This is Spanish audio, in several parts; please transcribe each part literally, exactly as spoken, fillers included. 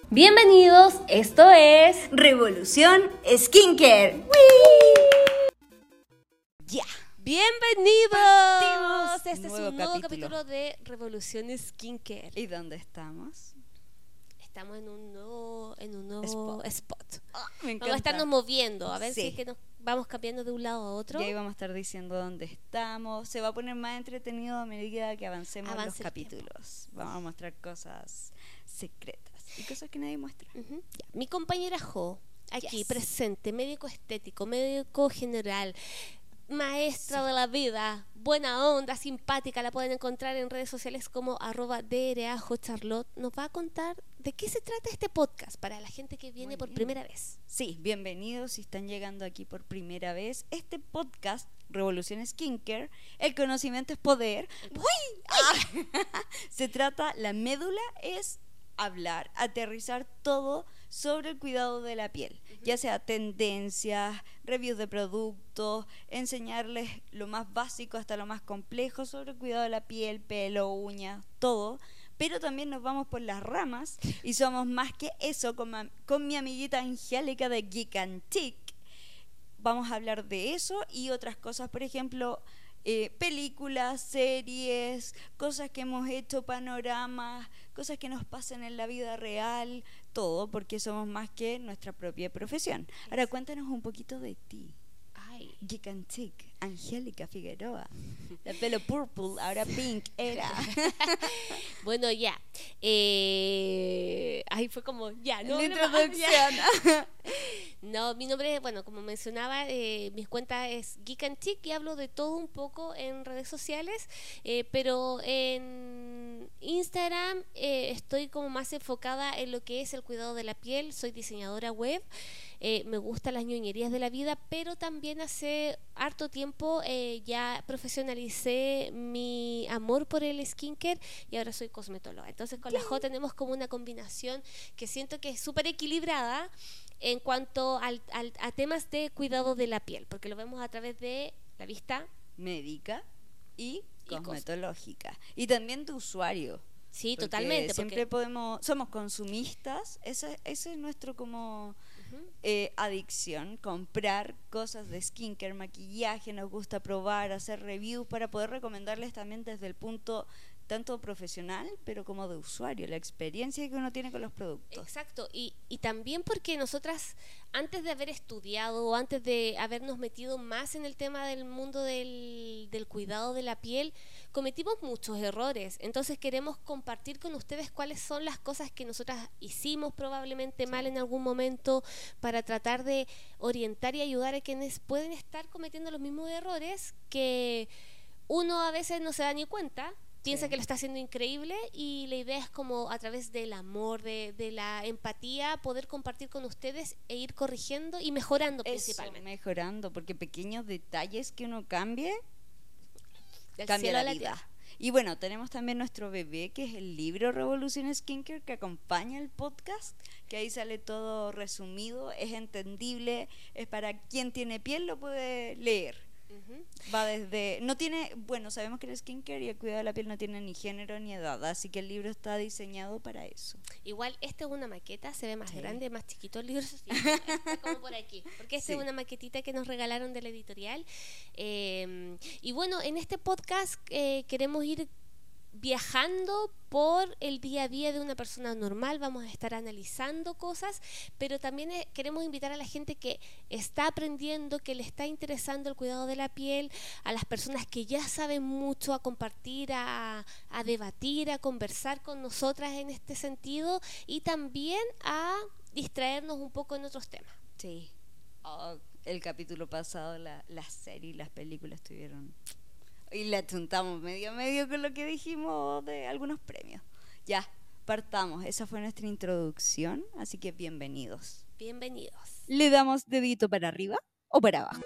Bienvenidos, esto es Revolución Skincare. Ya. Bienvenidos. Partimos. Este Nuevo es un nuevo capítulo. capítulo de Revolución Skincare. ¿Y dónde estamos? Estamos en un nuevo, en un nuevo Spot. spot. Oh, me encanta. Vamos a estarnos moviendo, a ver Sí. si es que nos vamos cambiando de un lado a otro. Y ahí vamos a estar diciendo dónde estamos. Se va a poner más entretenido a medida que avancemos Avance los el capítulos. Vamos a mostrar cosas secretas y cosas que nadie muestra. Ujú, ya. Mi compañera Jo, aquí Yes. presente, médico estético, médico general, maestra Sí. de la vida, buena onda, simpática, la pueden encontrar en redes sociales como arroba drajocharlotte. Nos va a contar de qué se trata este podcast para la gente que viene Muy por bien. primera vez. Sí, bienvenidos si están llegando aquí por primera vez. Este podcast, Revolución Skincare, el conocimiento es poder. ¡Uy! Ah. Se trata, la médula es hablar, aterrizar todo sobre el cuidado de la piel, uh-huh. ya sea tendencias, reviews de productos, enseñarles lo más básico hasta lo más complejo sobre el cuidado de la piel, pelo, uñas, todo. Pero también nos vamos por las ramas y somos más que eso con, ma- con mi amiguita Angélica de Geek Antique. Vamos a hablar de eso y otras cosas, por ejemplo, eh, películas, series, cosas que hemos hecho, panoramas, cosas que nos pasan en la vida real, todo, porque somos más que nuestra propia profesión. Ahora cuéntanos un poquito de ti. Ay. Geek Antique, Angélica Figueroa, de pelo purple, ahora pink era. Bueno, ya. Eh, ahí fue como, ya, no. La no, introducción. ya. No, mi nombre es, bueno, como mencionaba, eh, mi cuenta es Geek Antique y hablo de todo un poco en redes sociales, eh, pero en Instagram eh, estoy como más enfocada en lo que es el cuidado de la piel. Soy diseñadora web. Eh, me gustan las ñoñerías de la vida, pero también hace harto tiempo eh, ya profesionalicé mi amor por el skincare y ahora soy cosmetóloga. Entonces con la Jo tenemos como una combinación que siento que es súper equilibrada en cuanto al, al, a temas de cuidado de la piel, porque lo vemos a través de la vista Médica y Y cos- cosmetológica. Y también de usuario. Sí, Porque totalmente. siempre Porque, podemos, somos consumistas, ese, ese es nuestro como Ujú. eh, adicción, comprar cosas de skincare, maquillaje, nos gusta probar, hacer reviews para poder recomendarles también desde el punto tanto profesional, pero como de usuario, la experiencia que uno tiene con los productos. Exacto, y, y también porque nosotras, antes de haber estudiado o antes de habernos metido más en el tema del mundo del, del cuidado de la piel, cometimos muchos errores. Entonces queremos compartir con ustedes cuáles son las cosas que nosotras hicimos probablemente Sí. mal en algún momento para tratar de orientar y ayudar a quienes pueden estar cometiendo los mismos errores que uno a veces no se da ni cuenta. Piensa Sí. que lo está haciendo increíble y la idea es como a través del amor, de, de la empatía, poder compartir con ustedes e ir corrigiendo y mejorando Eso, principalmente. mejorando, porque pequeños detalles que uno cambie, Del cambia cielo la a la vida. tierra. Y bueno, tenemos también nuestro bebé, que es el libro Revolución Skincare, que acompaña el podcast, que ahí sale todo resumido, es entendible, es para quien tiene piel, lo puede leer. Ujú. Va desde, no tiene, bueno, sabemos que el skincare y el cuidado de la piel no tiene ni género ni edad, así que el libro está diseñado para eso. Igual esta es una maqueta, se ve más Sí. grande, más chiquito el libro, sí, está como por aquí, porque esta Sí. es una maquetita que nos regalaron de la editorial. Eh, y bueno, en este podcast eh, queremos ir viajando por el día a día de una persona normal, vamos a estar analizando cosas, pero también eh, queremos invitar a la gente que está aprendiendo, que le está interesando el cuidado de la piel, a las personas que ya saben mucho, a compartir, a, a debatir, a conversar con nosotras en este sentido y también a distraernos un poco en otros temas. Sí. Oh, el capítulo pasado, la, la serie y las películas tuvieron... Y le atuntamos medio a medio con lo que dijimos de algunos premios. Ya, partamos. Esa fue nuestra introducción, así que bienvenidos. Bienvenidos. ¿Le damos dedito para arriba o para abajo?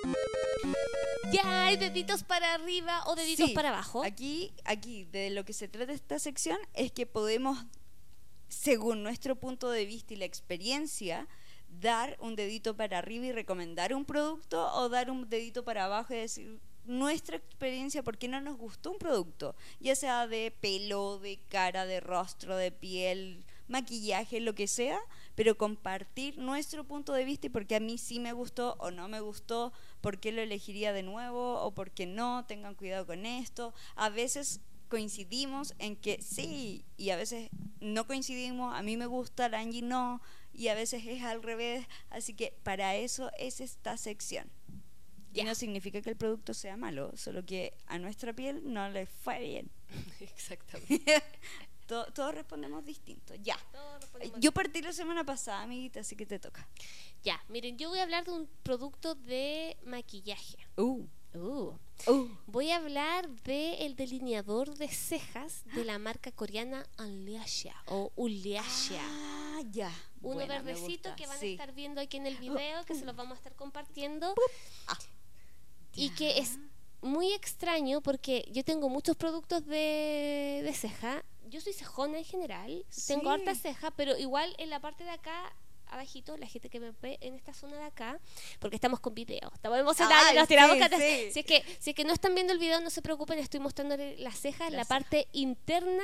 ¿Ya hay deditos para arriba o deditos Sí, para abajo? Aquí, aquí, de lo que se trata esta sección es que podemos, según nuestro punto de vista y la experiencia, dar un dedito para arriba y recomendar un producto, o dar un dedito para abajo y decir nuestra experiencia porque no nos gustó un producto, ya sea de pelo, de cara, de rostro, de piel, maquillaje, lo que sea, pero compartir nuestro punto de vista y por qué a mí sí me gustó o no me gustó, por qué lo elegiría de nuevo o por qué no, tengan cuidado con esto. A veces coincidimos en que sí y a veces no coincidimos, a mí me gusta, a Angie no, y a veces es al revés, así que para eso es esta sección. Y no significa que el producto sea malo, solo que a nuestra piel no le fue bien. Exactamente. Todo, todos respondemos distinto. Ya. respondemos Yo partí la semana pasada, amiguita, así que te toca. Ya, miren, yo voy a hablar de un producto de maquillaje. Uh. Uh. Uh. Voy a hablar del delineador de cejas de la marca coreana Unleasha o Uliasha. Ah, ya. Uno Buena, verdecito que van sí. a estar viendo aquí en el video, que se los vamos a estar compartiendo. Ah. Y Ya. que es muy extraño porque yo tengo muchos productos de, de ceja. Yo soy cejona en general, Sí. tengo harta ceja, pero igual en la parte de acá, abajito, la gente que me ve en esta zona de acá, porque estamos con video, estamos emocionados, Ay, nos tiramos sí, cata- sí. Si es que si es que no están viendo el video, no se preocupen, estoy mostrándoles las cejas, La la ceja. parte interna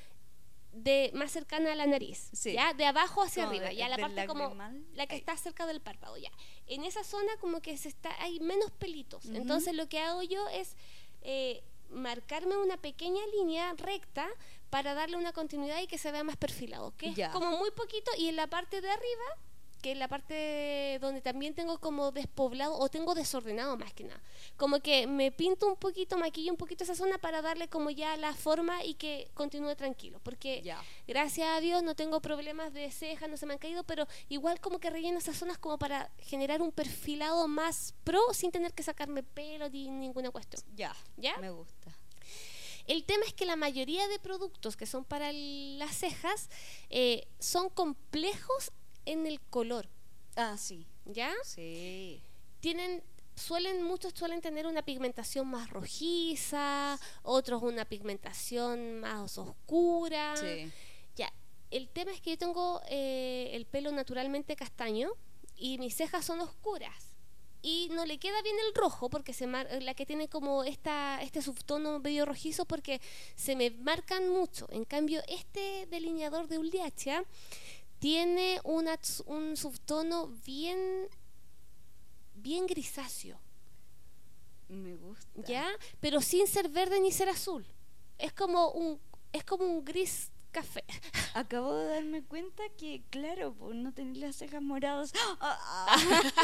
de más cercana a la nariz, Sí. ya de abajo hacia Como arriba, de- ya la del parte como lagrimal. la que Ahí. está cerca del párpado, ya. En esa zona como que se está hay menos pelitos. Ujú. Entonces lo que hago yo es eh, marcarme una pequeña línea recta para darle una continuidad y que se vea más perfilado, que Ya. es como muy poquito, y en la parte de arriba, que es la parte donde también tengo como despoblado o tengo desordenado más que nada, como que me pinto un poquito, maquillo un poquito esa zona para darle como ya la forma y que continúe tranquilo, porque Ya. gracias a Dios no tengo problemas de cejas, no se me han caído, pero igual como que relleno esas zonas como para generar un perfilado más pro sin tener que sacarme pelo ni ninguna cuestión. Ya. ¿Ya? Me gusta. El tema es que la mayoría de productos que son para el- las cejas eh, son complejos en el color, Ah, sí. ¿ya? Sí. Tienen, suelen, muchos suelen tener una pigmentación más rojiza, otros una pigmentación más oscura. Sí. Ya, el tema es que yo tengo eh, el pelo naturalmente castaño y mis cejas son oscuras. Y no le queda bien el rojo porque se mar- la que tiene como esta este subtono medio rojizo porque se me marcan mucho. En cambio, este delineador de Uliasha tiene una, ts- un subtono bien bien grisáceo, Me gusta. ¿ya? Pero sin ser verde ni ser azul. Es como un es como un gris café. Acabo de darme cuenta que, claro, por no tener las cejas moradas. ¡Ah! Ah.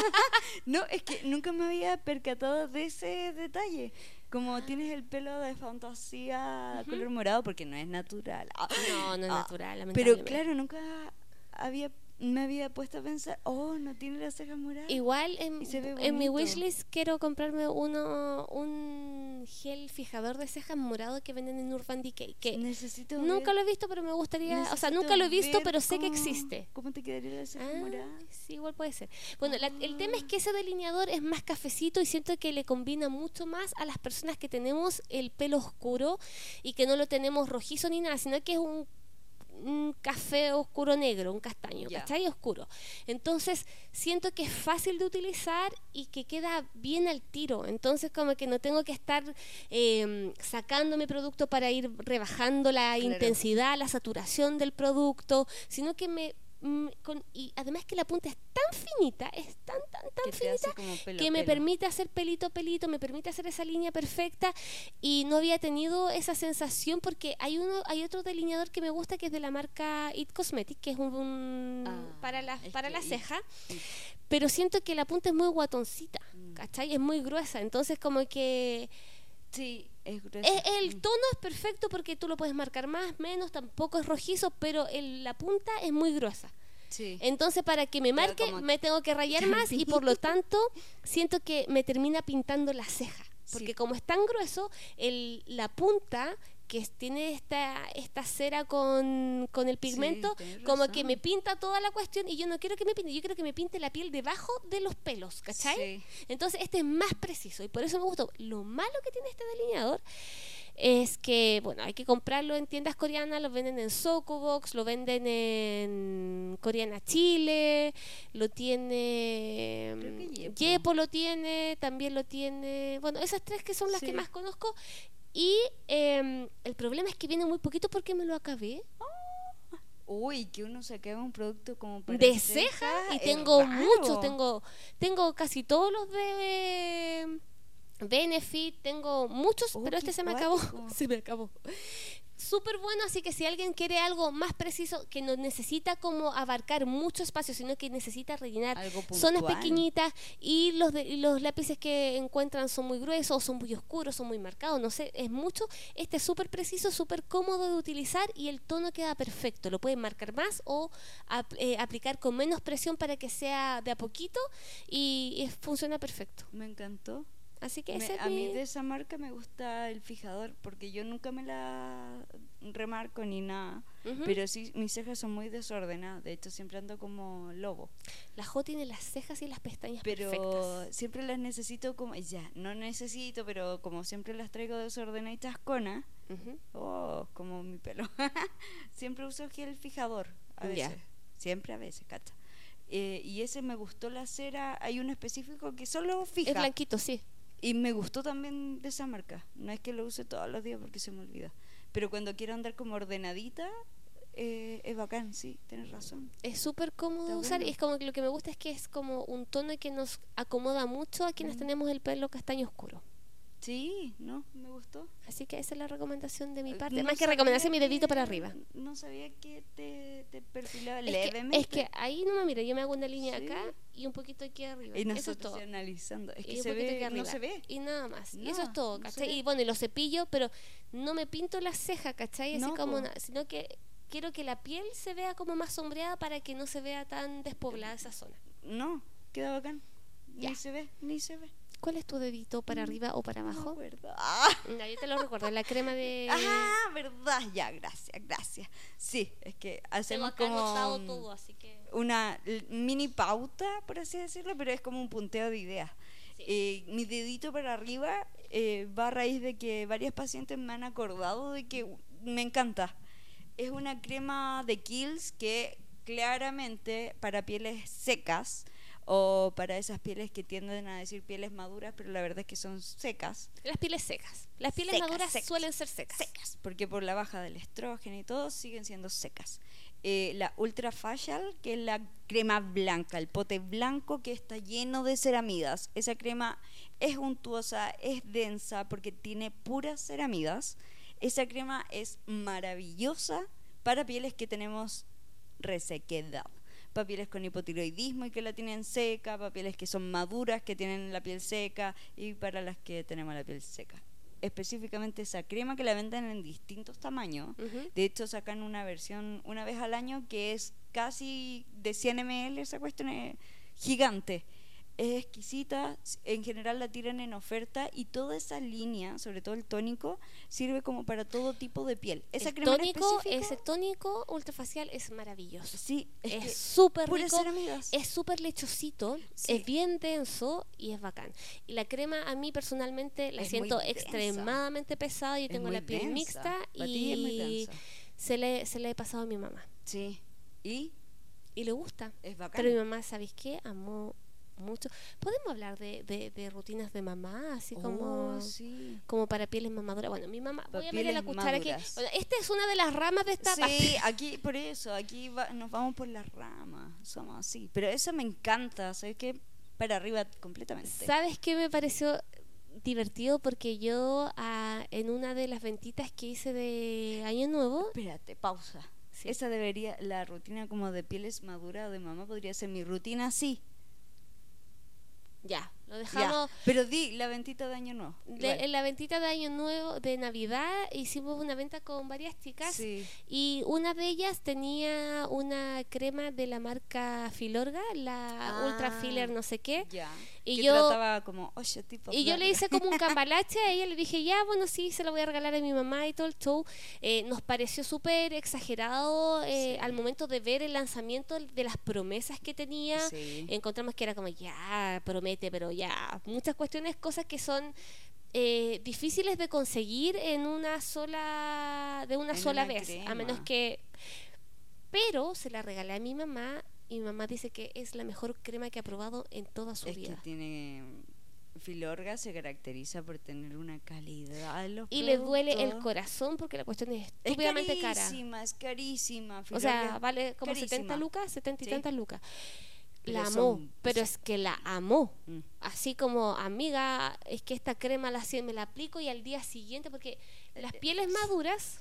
No, es que nunca me había percatado de ese detalle. Como tienes el pelo de fantasía Ujú. color morado, porque no es natural. Ah. No, no es Ah. natural, Pero lamentablemente. claro, nunca había me había puesto a pensar, oh, no tiene las cejas moradas. Igual en, Y se ve en mi bonito. wishlist quiero comprarme uno un gel fijador de cejas morado que venden en Urban Decay, que Necesito nunca ver- lo he visto, pero me gustaría, o sea, necesito nunca lo he visto, ver pero sé que cómo- existe. ¿Cómo te quedaría la ceja Ah, morada? sí, igual puede ser. Bueno, la- el tema es que ese delineador es más cafecito y siento que le combina mucho más a las personas que tenemos el pelo oscuro y que no lo tenemos rojizo ni nada, sino que es un, un café oscuro negro, un castaño, Ya. ¿cachai? Oscuro. Entonces, siento que es fácil de utilizar y que queda bien al tiro. Entonces, como que no tengo que estar eh, sacando mi producto para ir rebajando la Claro. intensidad, la saturación del producto, sino que me mm, con, y además que la punta es tan finita, es tan, tan, tan Que te finita hace como pelo, que me pelo. permite hacer pelito a pelito, me permite hacer esa línea perfecta y no había tenido esa sensación porque hay uno, hay otro delineador que me gusta que es de la marca It Cosmetics, que es un, un- Ah, para la, es para que la It- ceja, It. pero siento que la punta es muy guatoncita, Mm. ¿cachai? Es muy gruesa, entonces como que Sí, es grueso. es- el Mm. tono es perfecto porque tú lo puedes marcar más, menos, tampoco es rojizo, pero el- la punta es muy gruesa. Sí. Entonces, para que me Queda marque, como me tengo que rayar más y por lo tanto siento que me termina pintando la ceja. Porque Sí. como es tan grueso, el, la punta que es- tiene esta, esta cera con, con el pigmento, tenés como que razón. me pinta toda la cuestión y yo no quiero que me pinte, yo quiero que me pinte la piel debajo de los pelos, ¿cachai? Sí. Entonces este es más preciso y por eso me gustó. Lo malo que tiene este delineador es que, bueno, hay que comprarlo en tiendas coreanas, lo venden en Socobox, lo venden en Coreana Chile, lo tiene Creo que Yepo. Yepo lo tiene, también lo tiene, bueno, esas tres que son las Sí. que más conozco y eh, el problema es que viene muy poquito porque me lo acabé. Uy, que uno saque un producto como para de ceja, ceja y es tengo raro. muchos, tengo tengo casi todos los de Benefit, tengo muchos, Oh, pero qué este se me acabó, cuático. se me acabó. Súper bueno, así que si alguien quiere algo más preciso, que no necesita como abarcar mucho espacio, sino que necesita rellenar Algo zonas puntual. pequeñitas y los de, y los lápices que encuentran son muy gruesos, son muy oscuros, son muy marcados, no sé, es mucho. Este es súper preciso, súper cómodo de utilizar y el tono queda perfecto. Lo pueden marcar más o ap- eh, aplicar con menos presión para que sea de a poquito y, y funciona perfecto. Me encantó. Así que Me- ese es a mí mi... de esa marca me gusta el fijador porque yo nunca me la remarco ni nada, Ujú. pero sí mis cejas son muy desordenadas, de hecho siempre ando como lobo, La Jo tiene las cejas y las pestañas pero perfectas. siempre las necesito como, ya, no necesito, pero como siempre las traigo desordenaditas cona, Ujú. oh, como mi pelo, siempre uso gel fijador, a Ya. veces, siempre a veces, cacha. Eh, y ese me gustó la cera, hay uno específico que solo fija. Es blanquito, sí. Y me gustó también de esa marca. No es que lo use todos los días porque se me olvida. Pero cuando quiero andar como ordenadita, eh, es bacán, sí, tienes razón. Es súper cómodo Está de usar bueno. y es como que lo que me gusta es que es como un tono que nos acomoda mucho a quienes Mm. tenemos el pelo castaño oscuro. Sí, no, me gustó. Así que esa es la recomendación de mi Eh, parte. no Más que sabía recomendación, mi dedito que- para arriba. No sabía que te, te perfilaba Es que, levemente. es que ahí no me mira, yo me hago una línea Sí. acá y un poquito aquí arriba. Y Eso es nosotros todo. ya analizando. Es Y que un se poquito aquí ve, no arriba. se ve. Y nada más. y eso es No, todo, no se ¿cachai? ve. Y bueno, y lo cepillo, pero no me pinto las cejas, ¿cachai? Así No, como po. na- sino que quiero que la piel se vea como más sombreada para que no se vea tan despoblada esa zona. No, queda bacán. Ya. Ni se ve, ni se ve. ¿Cuál es tu dedito para arriba o para No me abajo? acuerdo. Ah. No, yo te lo recuerdo, la crema de... Ah, verdad, ya, gracias, gracias. Sí, es que Tengo hacemos acá anotado como todo, así que... una l- mini pauta, por así decirlo, pero es como un punteo de ideas. Sí. Eh, mi dedito para arriba eh, va a raíz de que varias pacientes me han acordado de que me encanta. Es una crema de Kiehl's que claramente para pieles secas o para esas pieles que tienden a decir pieles maduras, pero la verdad es que son secas. Las pieles secas. Las pieles Secas, maduras secas. suelen ser secas. secas, porque por la baja del estrógeno y todo siguen siendo secas. Eh, la Ultra Facial, que es la crema blanca, el pote blanco que está lleno de ceramidas. Esa crema es untuosa, es densa porque tiene puras ceramidas. Esa crema es maravillosa para pieles que tenemos resequedad. Para pieles con hipotiroidismo y que la tienen seca, para pieles que son maduras, que tienen la piel seca y para las que tenemos la piel seca. Específicamente esa crema que la venden en distintos tamaños. Ujú. De hecho sacan una versión una vez al año que es casi de cien mililitros, esa cuestión es gigante. Es exquisita, en general la tiran en oferta y toda esa línea, sobre todo el tónico, sirve como para todo tipo de piel. Esa El crema en tónico, específico, ese tónico ultrafacial es maravilloso. sí, es, que Es súper puras rico, ceramidas. es súper lechosito, Sí. es bien denso y es bacán. Y la crema a mí personalmente la Es muy siento densa. extremadamente pesada. Yo Es tengo muy la piel densa. mixta Pa' ti es muy y densa. se le, se le he pasado a mi mamá. Sí, y Y le gusta. es bacán. Pero mi mamá, ¿sabéis qué? Amó mucho. ¿Podemos hablar de, de, de rutinas de mamá? Así como... Oh, sí. como para pieles más maduras. Bueno, mi mamá, Pa' voy a meter la pieles cuchara aquí. maduras. Bueno, esta es una de las ramas de esta Sí, parte. aquí, por eso, aquí va- nos vamos por las ramas, somos así. Pero esa me encanta, ¿sabes qué? Para arriba completamente. ¿Sabes qué me pareció divertido? Porque yo ah, en una de las ventitas que hice de Año Nuevo, Espérate, pausa. Sí. Esa debería, la rutina como de pieles maduras de mamá podría ser mi rutina así. ya, lo Ya. dejamos. Pero di, la ventita de año no. De- en la ventita de Año Nuevo, de Navidad, hicimos una venta con varias chicas. Sí. Y una de ellas tenía una crema de la marca Filorga, la Ah. Ultra Filler no sé qué. Ya. Y que yo- trataba como, oye, tipo. Y yo le flor". hice como un cambalache a ella, le dije, ya, bueno, sí, se lo voy a regalar a mi mamá y todo el show. Eh, nos pareció súper exagerado eh, Sí. al momento de ver el lanzamiento de las promesas que tenía. Sí. Encontramos que era como, ya, promete, pero ya. Muchas cuestiones, cosas que son eh, difíciles de conseguir en una sola, de una En sola una vez. A menos crema. que... Pero se la regalé a mi mamá y mi mamá dice que es la mejor crema que ha probado en toda su Es que vida. tiene Filorga se caracteriza por tener una calidad en los Y le duele el productos. corazón porque la cuestión es Es estúpidamente cara. carísima, es carísima. O Filorga sea, es vale como carísima. setenta lucas, setenta y Sí. tantas lucas. Pero La son- amó, pero son- es que la amó. Mm. Así como, amiga, es que esta crema la, hacía- me la aplico y al día siguiente, porque las pieles maduras,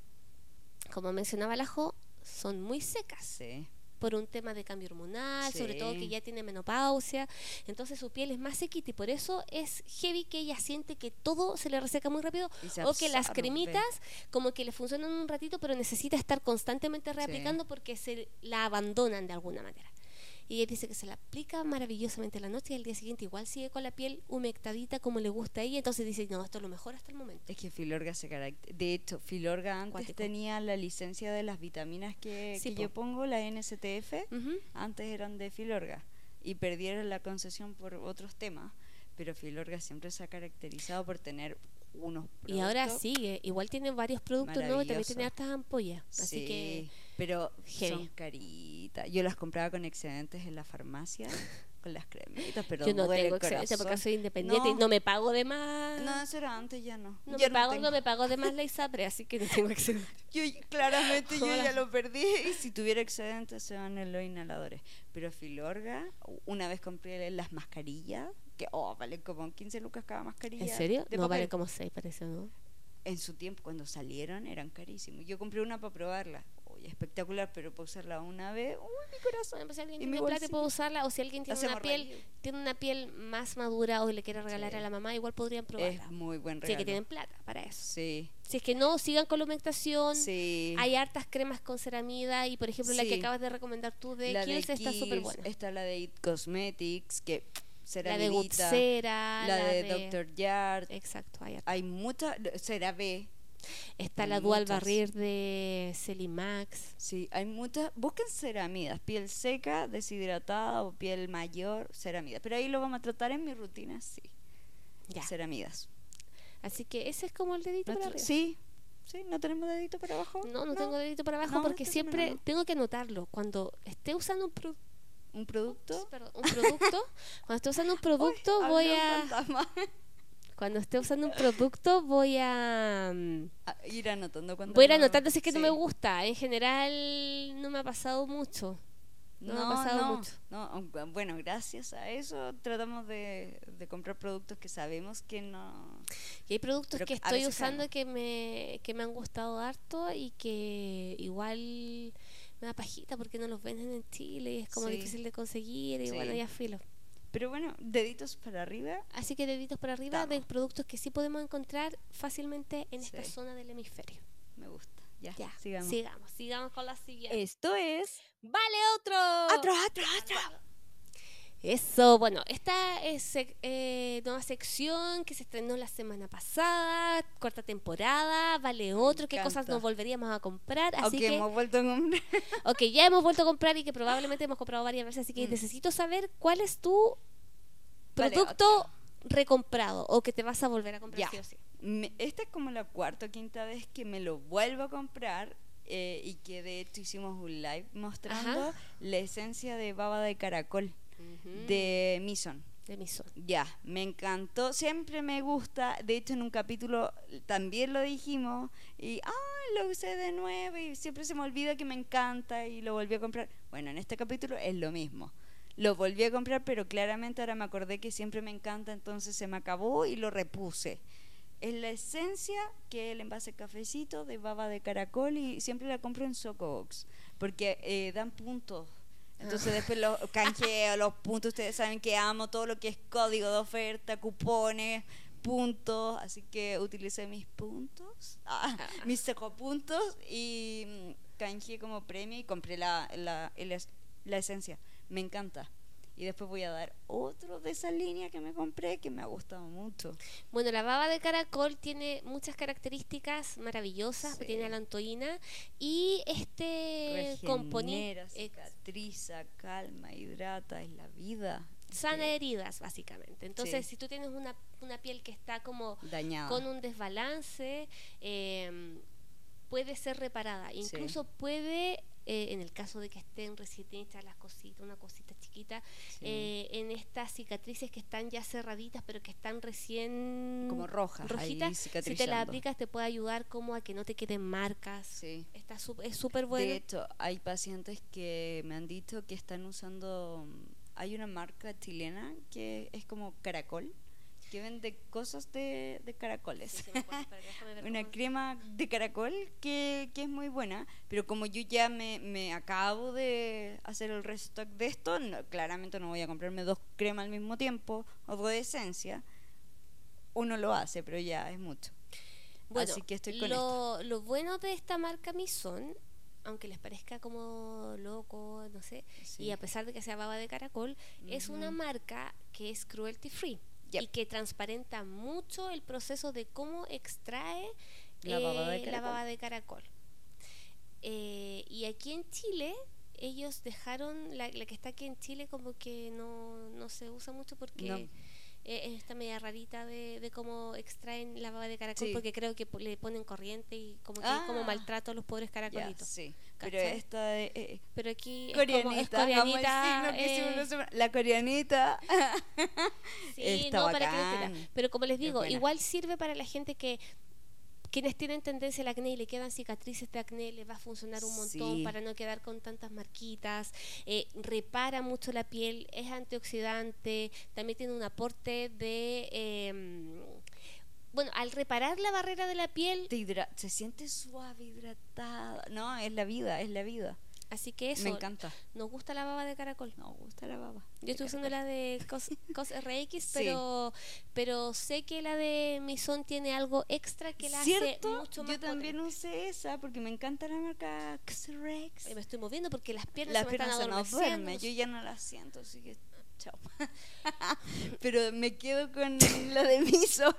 como mencionaba la Jo, son muy secas Sí. por un tema de cambio hormonal, sobre Sí. todo que ya tiene menopausia, entonces su piel es más sequita y por eso es heavy que ella siente que todo se le reseca muy rápido Y se o que las absorbe. cremitas como que le funcionan un ratito pero necesita estar constantemente reaplicando porque se la abandonan de alguna manera. Y ella dice que se la aplica maravillosamente en la noche y al día siguiente igual sigue con la piel humectadita como le gusta a ella, entonces dice, no, esto es lo mejor hasta el momento. Es que Filorga se caracteriza. De hecho, Filorga antes Cuático. tenía la licencia de las vitaminas que, Sí, que po. yo pongo, la N S T F. Ujú. Antes eran de Filorga y perdieron la concesión por otros temas. Pero Filorga siempre se ha caracterizado por tener unos productos. Y ahora sigue, igual tiene varios productos nuevos y también Maravilloso. tiene hartas ampollas, así Sí, que pero heavy. son caritas. Yo las compraba con excedentes en la farmacia, con las cremitas, pero yo no duele tengo el excelencia porque corazón. soy independiente y No. no me pago de más. No, eso era antes, ya no. No Ya me, pago, tengo. no me pago de más la ISAPRE, así que no tengo excedente. Yo claramente yo Hola. ya lo perdí y si tuviera excedentes se van en los inhaladores. Pero Filorga, una vez compré las mascarillas, que oh, valen como quince lucas cada mascarilla. ¿En serio? de No, papel. vale como seis, parece, ¿no? En su tiempo, cuando salieron, eran carísimos. Yo compré una para probarla. Oye, espectacular, pero para usarla una vez, uy, mi corazón. Bueno, pues si alguien Y mi tiene plata y bolsillo. puede usarla, o si alguien tiene Hacemos una piel review. tiene una piel más madura o le quiere regalar Sí. a la mamá, igual podrían probarla. Es muy buen Si regalo. es que tienen plata para eso. Sí, Si es que no, sigan con la humectación. sí. Hay hartas cremas con ceramida y, por ejemplo, la que Sí. acabas de recomendar tú de la Kiehl's de está súper Kiehl's, buena. está la de It Cosmetics, que La de ceramidita. Gutsera, La, de, doctor Yard. Exacto, hay hartas. Hay muchas, CeraVe. Está hay la Dual muchas. Barrier de Celimax. Sí, hay muchas. Busquen ceramidas, piel seca, deshidratada o piel mayor, ceramidas. Pero ahí lo vamos a tratar en mi rutina, sí. Ya. Ceramidas. Así que ese es como el dedito ¿No para te- arriba. sí, sí, no tenemos dedito para abajo. No, no, tengo dedito para abajo No, porque este siempre semana no. tengo que anotarlo. Cuando esté usando un, pro- Un producto. perdón, un producto, cuando esté usando un producto Uy, voy hablé un a fantasma. cuando esté usando un producto voy a mm, Ah, ir anotando cuando voy a ir no- anotando si es que no sí. me gusta. En general no me ha pasado mucho. No, me ha pasado no, mucho. no, aunque, bueno, gracias a eso tratamos de, de comprar productos que sabemos que no. Y hay productos Pero que a estoy veces usando caemos. que me, que me han gustado harto y que igual me da pajita porque no los venden en Chile y es como Sí. difícil de conseguir y Sí. bueno, ya filo. Pero bueno, deditos para arriba. Así que deditos para arriba de Estamos. productos que sí podemos encontrar fácilmente en esta Sí. zona del hemisferio. Me gusta. Ya, Ya, sigamos. sigamos, sigamos con la siguiente. Esto es. ¡Vale otro! ¡Otro, otro, otro! Eso, bueno, esta es sec- eh, nueva sección que se estrenó la semana pasada, cuarta temporada, vale otro, qué cosas encanta. nos volveríamos a comprar, así Ok, que, hemos vuelto a comprar. ok, ya hemos vuelto a comprar y que probablemente hemos comprado varias veces, así que Mm. necesito saber cuál es tu Vale producto recomprado o que te vas a volver a comprar Ya. sí o sí. Me- esta es como la cuarta o quinta vez que me lo vuelvo a comprar eh, y que de hecho hicimos un live mostrando Ajá. la esencia de baba de caracol Ujú. de Mison. De Mison. Ya, me encantó, siempre me gusta, de hecho en un capítulo también lo dijimos y ah, lo usé de nuevo y siempre se me olvida que me encanta y lo volví a comprar. Bueno, en este capítulo es lo mismo. Lo volví a comprar, pero claramente ahora me acordé que siempre me encanta, entonces se me acabó y lo repuse. Es la esencia que es el envase cafecito de baba de caracol y siempre la compro en Socobox porque eh, dan puntos. Entonces después los canjeo, los puntos, ustedes saben que amo todo lo que es código de oferta, cupones, puntos, así que utilicé mis puntos, ah, mis secopuntos y mm, canjeé como premio y compré la, la, la, la esencia. Me encanta. Y después voy a dar otro de esa línea que me compré que me ha gustado mucho. Bueno, la baba de caracol tiene muchas características maravillosas, Sí. tiene alantoína y este componente Regenera, cicatriza, calma, hidrata, es la vida. sana Sí. heridas básicamente. Entonces, Sí. si tú tienes una, una piel que está como Dañada. con un desbalance, eh, puede ser reparada. Incluso puede eh, en el caso de que estén recién hechas las cositas, una cosita chiquita, Sí. eh, en estas cicatrices que están ya cerraditas, pero que están recién Como rojas, rojitas, ahí si te las cicatrizando. aplicas te puede ayudar como a que no te queden marcas. Sí. Está sup- es súper bueno. De hecho, hay pacientes que me han dicho que están usando, hay una marca chilena que es como Caracol, que vende cosas de, de caracoles. Sí, sí me acuerdo, pero déjame ver Una cómo- crema de caracol que, que es muy buena, pero como yo ya me, me acabo de hacer el restock de esto, no- claramente no voy a comprarme dos cremas al mismo tiempo o dos de esencia. Uno lo hace, pero ya es mucho. Bueno, Así que estoy con esto. lo, lo bueno de esta marca Mison, aunque les parezca como loco, no sé, Sí. y a pesar de que sea baba de caracol, es una Ujú. marca que es cruelty free Yep. y que transparenta mucho el proceso de cómo extrae La baba de eh, la caracol. baba de caracol. Eh, y aquí en Chile ellos dejaron, la, la que está aquí en Chile como que no, no se usa mucho porque No. eh, es esta media rarita de, de cómo extraen la baba de caracol, Sí. porque creo que po- le ponen corriente y como que hay como Ah. maltrato a los pobres Ya, caracolitos. sí. Pero ¿Cachai? esta de, eh, Pero aquí coreanita, es como, es amo el coreanita, signo que hicimos eh, la semana- la coreanita. sí, Está no, para que no bacán. entienda. Pero como les digo, buena. igual sirve para la gente que quienes tienen tendencia al acné y le quedan cicatrices de acné, les va a funcionar un montón Sí. para no quedar con tantas marquitas. Eh, repara mucho la piel, es antioxidante, también tiene un aporte de... eh, bueno, al reparar la barrera de la piel, Te hidra- se siente suave, hidratada. No, es la vida, es la vida. así que eso, Me encanta. nos gusta la baba de caracol. Me gusta la baba. Yo estoy usando la de Cos, Cos R X, Sí. pero, pero sé que la de Mison tiene algo extra que la ¿Cierto? hace mucho más Yo también potente. usé esa porque me encanta la marca X-Rex. Ay, me estoy moviendo porque las piernas Las se me están piernas se nos adormeciendo. duermen, yo ya no las siento, así que chao. Pero me quedo con la de Mison.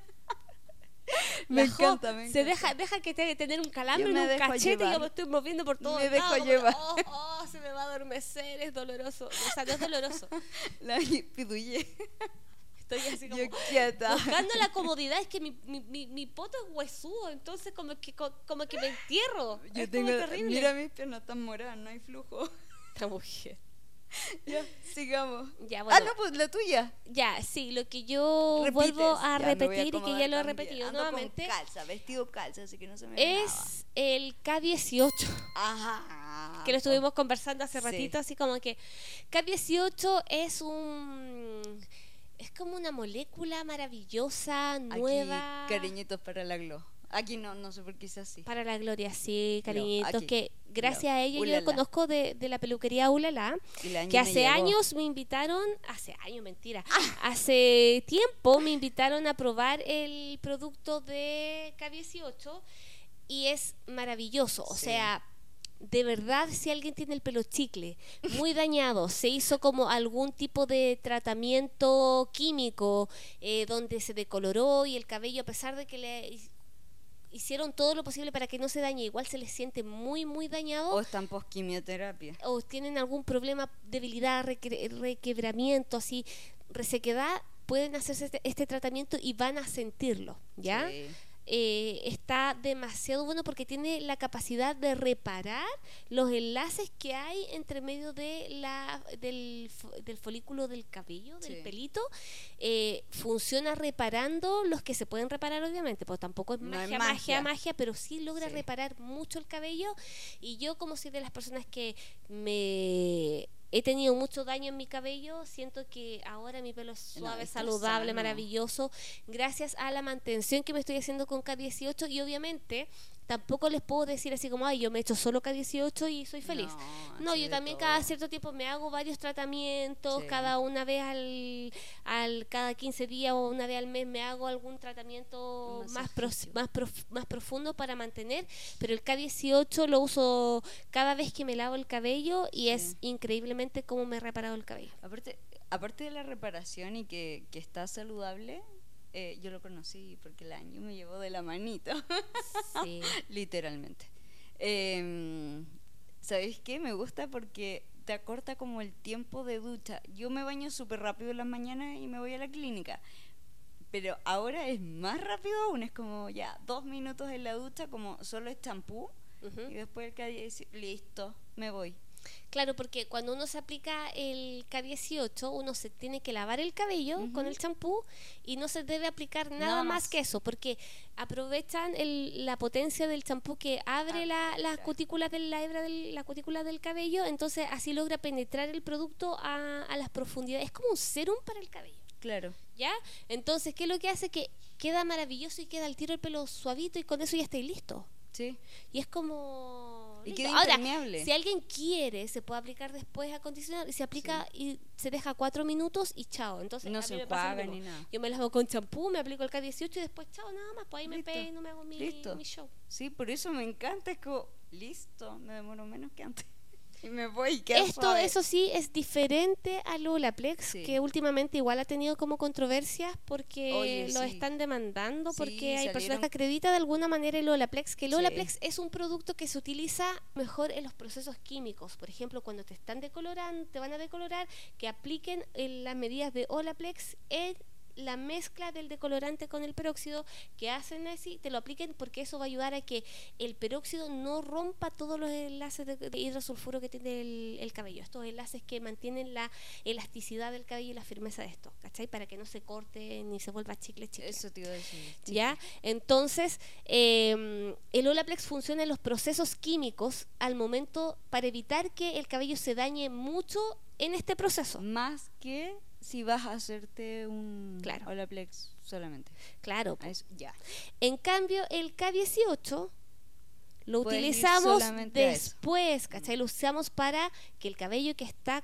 Me La Jo encanta, me se encanta. deja, deja que te tener un calambre Yo en me un dejo cachete y llevar. yo me estoy moviendo por todo Me lados, dejo como que, llevar. oh, oh, se me va a adormecer, es doloroso. O sea, no es doloroso. La pidullé. Estoy así como Yo quieta. buscando la comodidad, es que mi, mi, mi, mi poto es huesudo, entonces como que co- como que me entierro. Yo es tengo, como terrible. mira mis piernas están moradas, no hay flujo. Esta mujer. Ya, sigamos. Ya, Ah, bueno. no, pues la tuya. Ya, sí, lo que yo Repites. vuelvo a Ya, me voy repetir y que acomodar ya lo he también. repetido Ando nuevamente con calza, vestido calza, así que no se me ve nada. es el K dieciocho. Ajá. Que lo estuvimos conversando hace Sí. ratito, así como que K dieciocho es un... es como una molécula maravillosa, nueva. Aquí, cariñitos para la Glo. Aquí no, no sé por qué es así. Para la gloria, sí, Lo, cariñitos, aquí, que gracias lo, a ella yo ulala. lo conozco de, de la peluquería Ulala, Y la Angie que me hace llegó. años me invitaron, hace años, mentira, Ah. hace tiempo me invitaron a probar el producto de K dieciocho y es maravilloso, o Sí. sea... De verdad, si alguien tiene el pelo chicle, muy dañado, se hizo como algún tipo de tratamiento químico eh, donde se decoloró y el cabello, a pesar de que le hi- hicieron todo lo posible para que no se dañe, igual se les siente muy, muy dañado O están post quimioterapia. o tienen algún problema, debilidad, reque- requebramiento, así, resequedad, pueden hacerse este, este tratamiento y van a sentirlo, ¿ya? Sí. Eh, está demasiado bueno porque tiene la capacidad de reparar los enlaces que hay entre medio de la del, fo- del folículo del cabello, del Sí. pelito. Eh, funciona reparando los que se pueden reparar, obviamente, pues tampoco es No es magia, magia, magia. magia, pero sí logra Sí. reparar mucho el cabello. Y yo, como soy de las personas que me he tenido mucho daño en mi cabello, siento que ahora mi pelo es No, suave, está saludable, sano. maravilloso, gracias a la mantención que me estoy haciendo con K dieciocho. Y obviamente tampoco les puedo decir así como, ay, yo me echo solo K dieciocho y soy feliz. No, No, hace yo de también todo. cada cierto tiempo me hago varios tratamientos, Sí. cada una vez al, al cada quince días o una vez al mes me hago algún tratamiento Un más, pro- masajito. más, prof- más profundo para mantener, pero el K dieciocho lo uso cada vez que me lavo el cabello y Sí. es increíblemente cómo me he reparado el cabello. Aparte, aparte de la reparación y que, que está saludable, eh, yo lo conocí porque el año me llevó de la manito, Sí. literalmente. Eh, ¿Sabéis qué? Me gusta porque te acorta como el tiempo de ducha. Yo me baño súper rápido en las mañanas y me voy a la clínica. Pero ahora es más rápido aún, es como ya dos minutos en la ducha, como solo es champú Uh-huh. Y después el K dieciocho, listo, me voy. Claro, porque cuando uno se aplica el K dieciocho, uno se tiene que lavar el cabello uh-huh. con el champú y no se debe aplicar nada, nada más. más que eso, porque aprovechan el, la potencia del champú que abre ah, la, las cutículas de la hebra de la cutícula del cabello, entonces así logra penetrar el producto a, a las profundidades. Es como un serum para el cabello. Claro. ¿Ya? Entonces, ¿qué es lo que hace? Que queda maravilloso y queda al tiro el pelo suavito y con eso ya estáis listo. Sí. Y es como... Y queda Ahora, impermeable. si alguien quiere, se puede aplicar después acondicionador y se aplica sí. y se deja cuatro minutos y chao. Entonces, no a mí se me pasa enjuaga ni nada. Yo me lavo con champú, me aplico el K dieciocho y después chao, nada más. Pues ahí listo. me peino, me hago mi, mi show. Sí, por eso me encanta. Es como, listo, me demoro menos que antes. Y me voy. ¿Qué Esto, suave? Eso sí, es diferente al Olaplex, sí. que últimamente igual ha tenido como controversias porque Oye, lo sí. están demandando, sí, porque hay salieron... personas que acreditan de alguna manera el Olaplex, que el sí. Olaplex es un producto que se utiliza mejor en los procesos químicos. Por ejemplo, cuando te están decolorando, te van a decolorar, que apliquen las medidas de Olaplex en la mezcla del decolorante con el peróxido, que hacen así, te lo apliquen porque eso va a ayudar a que el peróxido no rompa todos los enlaces de, de hidrosulfuro que tiene el, el cabello, estos enlaces que mantienen la elasticidad del cabello y la firmeza de esto, ¿cachai? Para que no se corte ni se vuelva chicle chicle. Eso te iba a decir. Chicle. ¿Ya? Entonces, eh, el Olaplex funciona en los procesos químicos al momento para evitar que el cabello se dañe mucho en este proceso. Más que si vas a hacerte un claro. Olaplex solamente. Claro. Eso, ya. En cambio, el K dieciocho lo Puedes utilizamos después, ¿cachai? Lo usamos para que el cabello que está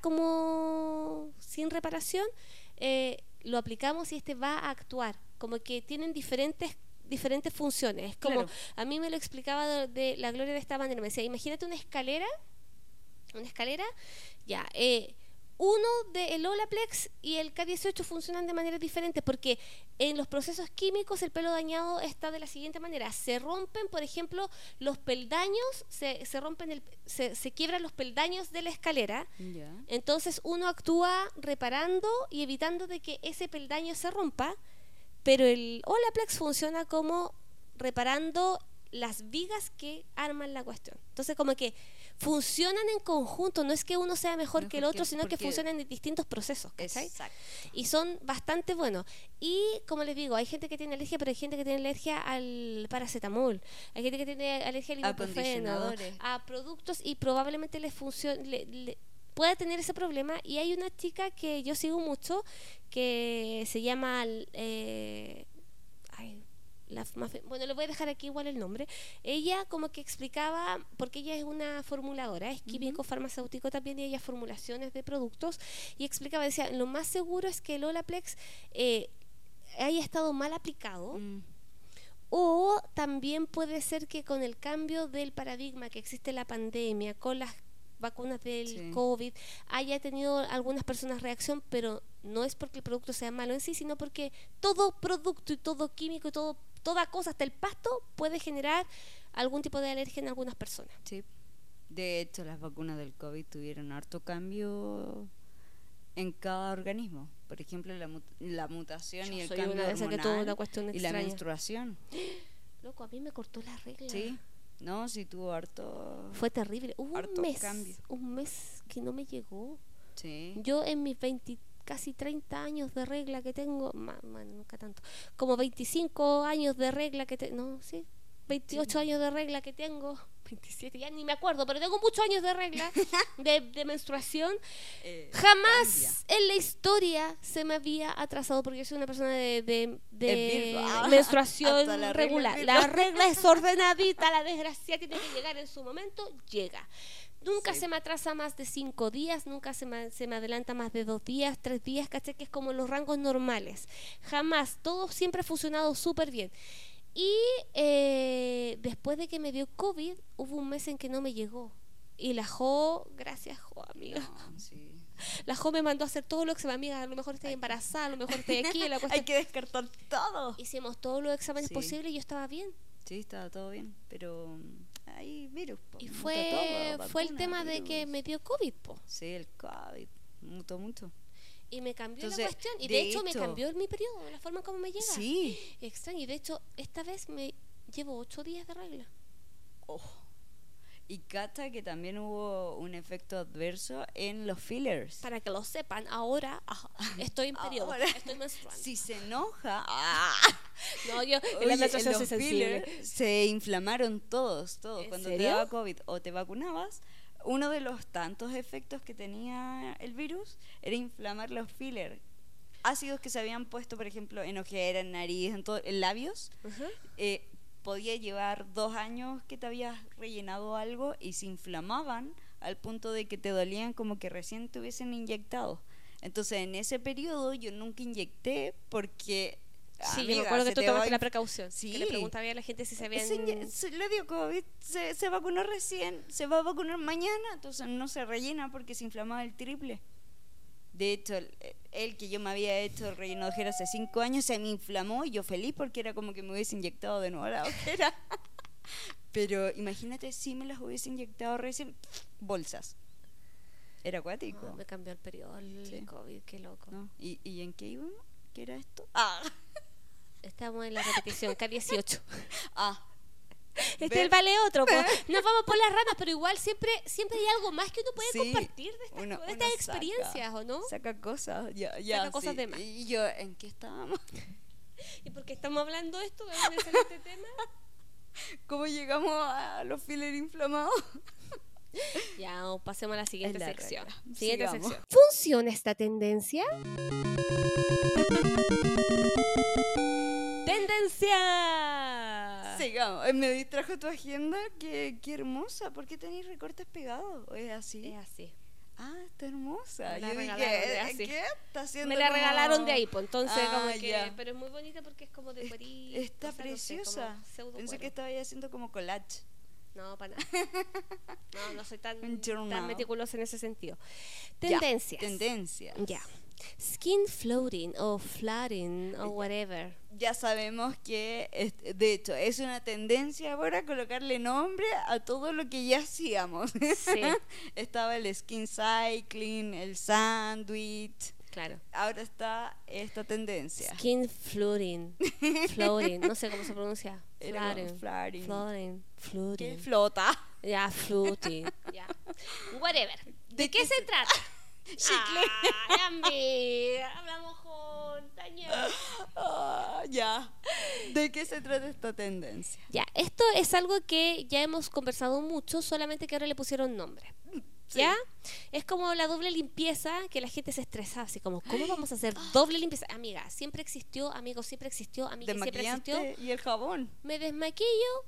como sin reparación, eh, lo aplicamos y este va a actuar. Como que tienen diferentes diferentes funciones. Es como, claro. a mí me lo explicaba de, de la Gloria de esta manera. Me decía, imagínate una escalera, una escalera, ya, eh, uno del Olaplex y el K dieciocho funcionan de manera diferente porque en los procesos químicos el pelo dañado está de la siguiente manera. Se rompen, por ejemplo, los peldaños, se, se rompen, el, se, se quiebran los peldaños de la escalera. Yeah. Entonces uno actúa reparando y evitando de que ese peldaño se rompa, pero el Olaplex funciona como reparando las vigas que arman la cuestión. Entonces como que funcionan en conjunto, no es que uno sea mejor, mejor que el otro, que, sino que funcionan en distintos procesos, ¿cachai? Exacto. Y son bastante buenos. Y como les digo, hay gente que tiene alergia, pero hay gente que tiene alergia al paracetamol, hay gente que tiene alergia al ibuprofeno, a productos y probablemente les funcione, le, le, pueda tener ese problema. Y hay una chica que yo sigo mucho que se llama eh, ay, La más, bueno, le voy a dejar aquí igual el nombre. Ella como que explicaba, porque ella es una formuladora, es químico, uh-huh. farmacéutico también, y ella formulaciones de productos, y explicaba, decía, lo más seguro es que el Olaplex eh, haya estado mal aplicado, uh-huh. o también puede ser que con el cambio del paradigma que existe en la pandemia, con las vacunas del sí. COVID, haya tenido algunas personas reacción, pero no es porque el producto sea malo en sí, sino porque todo producto y todo químico y todo toda cosa, hasta el pasto, puede generar algún tipo de alergia en algunas personas. Sí. De hecho, las vacunas del COVID tuvieron harto cambio en cada organismo. Por ejemplo, la, mut- la mutación Yo y el soy cambio una de esas hormonal que tuvo una cuestión y extraña. la menstruación. Loco, a mí me cortó la regla. Sí. No, sí tuvo harto. Fue terrible. Hubo harto un mes, cambio. un mes que no me llegó. Sí. Yo en mis veinte casi treinta años de regla que tengo, más, más, nunca tanto, como veinticinco años de regla que tengo, no, sí, veintiocho sí. años de regla que tengo, veintisiete, ya ni me acuerdo, pero tengo muchos años de regla, de, de menstruación, eh, jamás cambia. En la historia se me había atrasado, porque yo soy una persona de, de, de ah, menstruación la regular, regla la regla es ordenadita, la desgracia tiene que llegar en su momento, llega. Nunca sí. se me atrasa más de cinco días, nunca se me, se me adelanta más de dos días, tres días, ¿cachai? Que es como los rangos normales. Jamás, todo siempre ha funcionado súper bien. Y eh, después de que me dio COVID, hubo un mes en que no me llegó. Y la Jo, gracias Jo, amiga. No, sí. La Jo me mandó a hacer todo lo que se me amiga, a lo mejor estoy embarazada, a lo mejor estoy aquí. La Hay que descartar todo. Hicimos todos los exámenes sí. posibles y yo estaba bien. Sí, estaba todo bien, pero hay virus. Po, y fue, todo, vacuna, fue el tema virus. De que me dio COVID, po. Sí, el COVID, mucho, mucho. Y me cambió Entonces, la cuestión. Y de, de hecho, hecho me cambió mi periodo, la forma como me llega. Sí. Extraño. Y de hecho, esta vez me llevo ocho días de regla. Oh. Y cata que también hubo un efecto adverso en los fillers. Para que lo sepan, ahora ajá, estoy en periodo, Ahora, estoy menstruando. Si se enoja, ¡ah! No, yo Oye, en la en menstruación los soy sensible. fillers se inflamaron todos, todos. ¿En Cuando te serio? daba COVID o te vacunabas, uno de los tantos efectos que tenía el virus era inflamar los fillers. Ácidos que se habían puesto, por ejemplo, en ojera, en nariz, en, todo, en labios, Ajá. eh, podía llevar dos años que te habías rellenado algo y se inflamaban al punto de que te dolían como que recién te hubiesen inyectado. Entonces, en ese periodo yo nunca inyecté porque... Sí, amiga, yo me acuerdo que se tú te tomaste va la inf- precaución. Sí. Que le preguntaba a la gente si se habían... Se, inye- se le dio COVID, se, se vacunó recién, se va a vacunar mañana, entonces no se rellena porque se inflamaba el triple. De hecho, el, el que yo me había hecho el relleno de ojera hace cinco años se me inflamó y yo feliz porque era como que me hubiese inyectado de nuevo la ojera. Pero imagínate si me las hubiese inyectado recién, bolsas. Era acuático. Oh, me cambió el periodo, el Sí. COVID, qué loco. ¿No? ¿Y, ¿Y en qué íbamos? ¿Qué era esto? Ah, Estamos en la repetición, K dieciocho. ah. Este ¿Ves? es el vale otro, po. Nos vamos por las ramas, pero igual siempre siempre hay algo más que uno puede Sí, compartir de estas, uno- de uno estas saca- experiencias, ¿o no? Saca cosas, ya, ya. Saca cosas sí. de más. Y yo, ¿en qué estábamos? ¿Y por qué estamos hablando de esto? ¿De dónde sale este tema? ¿Cómo llegamos a los fillers inflamados? Ya, o pasemos a la siguiente Es la sección. regla. Siguiente Sigamos. sección. ¿Funciona esta tendencia? ¡Tendencia! Sigamos. Eh, Me distrajo tu agenda. Qué, qué hermosa. ¿Por qué tenéis recortes pegados? ¿O es así? Es así. Ah, está hermosa. Me la Yo dije, regalaron de ¿eh, así. ¿qué? Está haciendo Me la como- regalaron de ahí, pues entonces Ah, como que... ya. Pero es muy bonita porque es como de Es- cuerito. Está o sea, no sé, como preciosa. pseudo Pensé cuero. que estaba ahí haciendo como collage. No, para nada. No, no soy tan, Un journal. tan meticulosa en ese sentido. Ya, Tendencias. Tendencias. Ya. Skin floating o flooding o whatever. Ya sabemos que, es- de hecho, es una tendencia ahora colocarle nombre a todo lo que ya hacíamos. Sí, Estaba el skin cycling, el sandwich. claro. Ahora está esta tendencia. Skin floating. Floating. No sé cómo se pronuncia. Era Floating. floating. Floating. Que Floating. flota. Ya, floating. Ya. Whatever. ¿De, ¿De qué qué se se- trata? Chicle. Ay, amiga, hablamos juntas, ya. Ah, ya. ¿De qué se trata esta tendencia? Ya, esto es algo que ya hemos conversado mucho, solamente que ahora le pusieron nombre. Sí. ¿Ya? Es como la doble limpieza, que la gente se estresa, así como, ¿cómo vamos a hacer doble limpieza? Amiga, siempre existió, amigo, siempre existió, amiga, siempre existió. Desmaquillante y el jabón. Me desmaquillo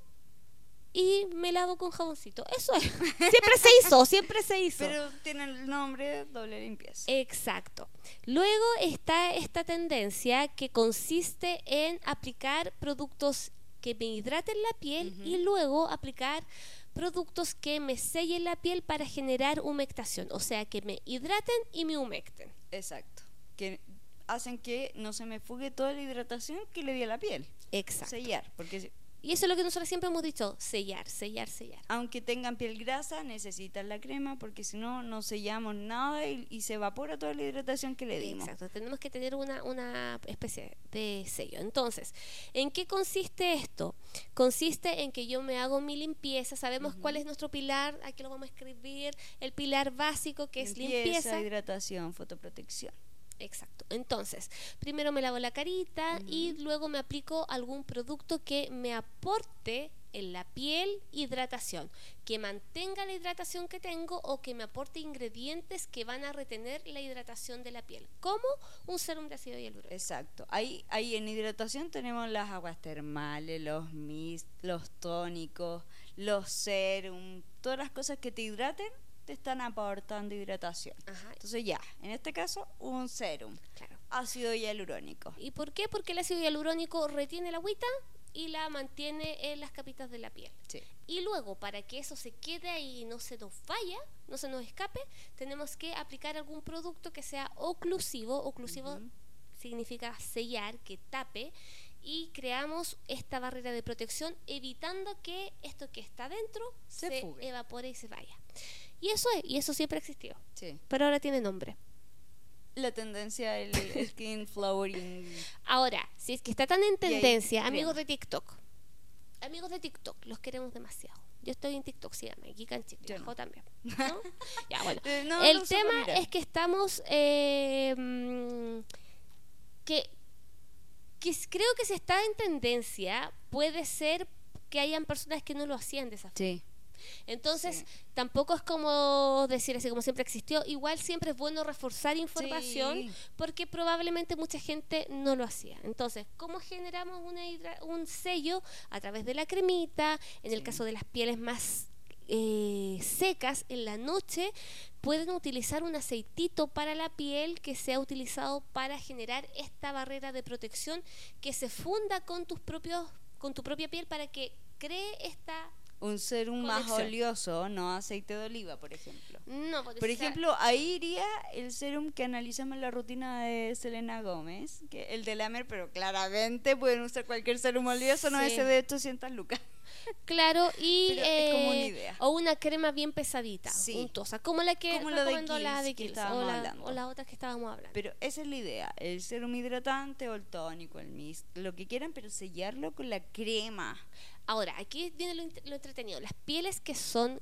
y me lavo con jaboncito. Eso es. Siempre se hizo, siempre se hizo. Pero tiene el nombre doble limpieza. Exacto. Luego está esta tendencia que consiste en aplicar productos que me hidraten la piel Ujú. y luego aplicar productos que me sellen la piel para generar humectación, o sea, que me hidraten y me humecten. Exacto. Que hacen que no se me fugue toda la hidratación que le di a la piel. Exacto. Sellar. Porque si- Y eso es lo que nosotros siempre hemos dicho, sellar, sellar, sellar. aunque tengan piel grasa, necesitan la crema porque si no, no sellamos nada y, y se evapora toda la hidratación que le dimos. Exacto, tenemos que tener una, una especie de sello. Entonces, ¿en qué consiste esto? Consiste en que yo me hago mi limpieza, sabemos cuál es nuestro pilar, aquí lo vamos a escribir, el pilar básico que es limpieza. hidratación, fotoprotección. Exacto. Entonces, primero me lavo la carita y luego me aplico algún producto que me aporte en la piel hidratación, que mantenga la hidratación que tengo o que me aporte ingredientes que van a retener la hidratación de la piel, como un serum de ácido hialurónico. Exacto. Ahí, ahí en hidratación tenemos las aguas termales, los mist, los tónicos, los serum, todas las cosas que te hidraten te están aportando hidratación. Ajá, Entonces ya, en este caso, un serum, claro. ácido hialurónico. ¿Y por qué? Porque el ácido hialurónico retiene la agüita y la mantiene en las capitas de la piel. Sí. Y luego, para que eso se quede ahí y no se nos vaya, no se nos escape, tenemos que aplicar algún producto que sea oclusivo. Oclusivo Ujú. significa sellar, que tape, y creamos esta barrera de protección evitando que esto que está dentro Se se, fugue. evapore y se vaya. Y eso es, y eso siempre existió, Sí. pero ahora tiene nombre. La tendencia, el skin flowering. Ahora, si es que está tan en ahí, tendencia, crema. amigos de TikTok, amigos de TikTok, los queremos demasiado. Yo estoy en TikTok, síganme, Geek and Chick, Yo no. también. ¿No? Ya, bueno. Eh, no, el no uso tema para mirar. es que estamos... Eh, mm, que, que s- creo que si está en tendencia, puede ser que hayan personas que no lo hacían de esa forma. Sí. Entonces, Sí. tampoco es como decir así como siempre existió. Igual siempre es bueno reforzar información Sí. porque probablemente mucha gente no lo hacía. Entonces, ¿cómo generamos una hidra- un sello? A través de la cremita. En el Sí. caso de las pieles más eh, secas, en la noche pueden utilizar un aceitito para la piel que sea utilizado para generar esta barrera de protección que se funda con tus propios con tu propia piel para que cree esta... Un serum más Conexión. oleoso, no aceite de oliva, por ejemplo. No, porque Por si sea- ejemplo, ahí iría el serum que analizamos en la rutina de Selena Gómez, que el de Lamer, pero claramente pueden usar cualquier serum oleoso, no Sí. ese de ochocientas lucas. claro, y Pero es como una eh, idea. o una crema bien pesadita, Sí. untosa, como la que Como lo de recomendó la Kiehl's de que Kiehl's, estábamos o, la- hablando. o las otras que estábamos hablando. Pero esa es la idea, el serum hidratante o el tónico, el mist, lo que quieran, pero sellarlo con la crema. Ahora, aquí viene lo, int- lo entretenido. Las pieles que son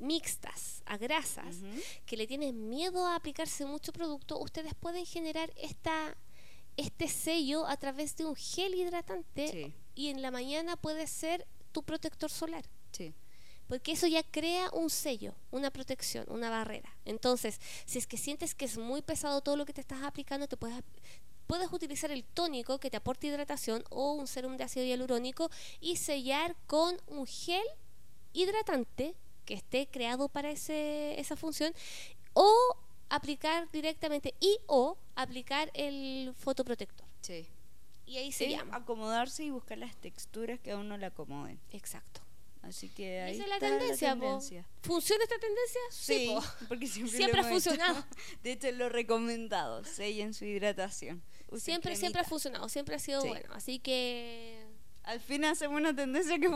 mixtas a grasas, Ujú. que le tienen miedo a aplicarse mucho producto, ustedes pueden generar esta este sello a través de un gel hidratante Sí. y en la mañana puede ser tu protector solar. Sí. Porque eso ya crea un sello, una protección, una barrera. Entonces, si es que sientes que es muy pesado todo lo que te estás aplicando, te puedes, puedes utilizar el tónico que te aporte hidratación o un serum de ácido hialurónico y sellar con un gel hidratante que esté creado para ese, esa función o aplicar directamente y o aplicar el fotoprotector. Sí. Y ahí se Es llama. acomodarse y buscar las texturas que a uno le acomoden. Exacto. Así que Y ahí esa es la está tendencia, po. tendencia. ¿Funciona esta tendencia? Sí, po. porque siempre, Siempre lo ha hemos hecho. funcionado. De hecho, lo recomendado, sellen su hidratación. Usen Siempre, siempre ha cremita. funcionado, siempre ha sido Sí. bueno. Así que Al fin hacemos una tendencia que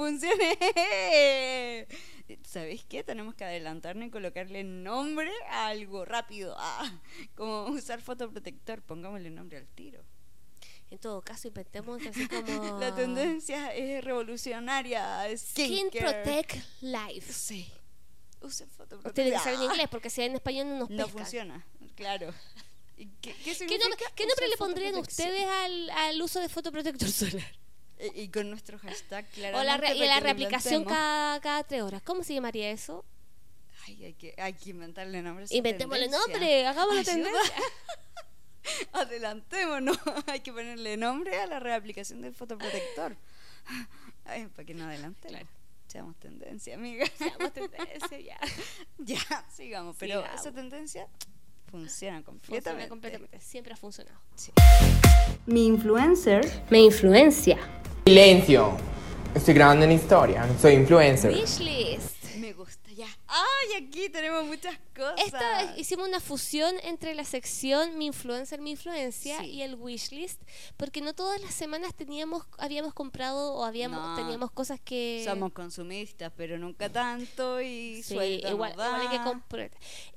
funcione. ¿Sabéis qué? Tenemos que adelantarnos y colocarle nombre a algo rápido. Ah, como usar fotoprotector, pongámosle nombre al tiro. en todo caso inventemos así como La tendencia es revolucionaria. Skin skincare. Protect Life. Sí. Usen fotoprotector. Tiene que ser en inglés porque si en español no nos No pescan. funciona, claro. ¿Y ¿Qué, qué, ¿Qué significa nombre, qué usar nombre le pondrían fotoprotección? ustedes al, al uso de fotoprotector solar? Y, y con nuestro hashtag, O la, re- claramente. y para la que lo reaplicación inventemos. cada, cada tres horas. ¿Cómo se llamaría eso? Ay, hay que, hay que inventarle nombre a esa Inventémosle tendencia. nombre, hagámoslo Ayuda. tendencia. Adelantémonos. Hay que ponerle nombre a la reaplicación del fotoprotector. Ay, para que no adelantemos. Claro. Seamos tendencia, amiga. Seamos tendencia ya. Ya, sigamos. Pero Sigamos. esa tendencia funciona Funciona completamente. completamente. Siempre ha funcionado. Mi influencer. Me influencia. Silencio. Estoy grabando una historia. Soy influencer. Wishlist. Me gusta, ya. Ay, aquí tenemos muchas cosas. Esta hicimos una fusión entre la sección Mi Influencer, Mi Influencia Sí. y el Wishlist, porque no todas las semanas teníamos, habíamos comprado o habíamos, No. teníamos cosas que... Somos consumistas, pero nunca tanto y Sí, suelta igual, nos da. igual hay que comprar.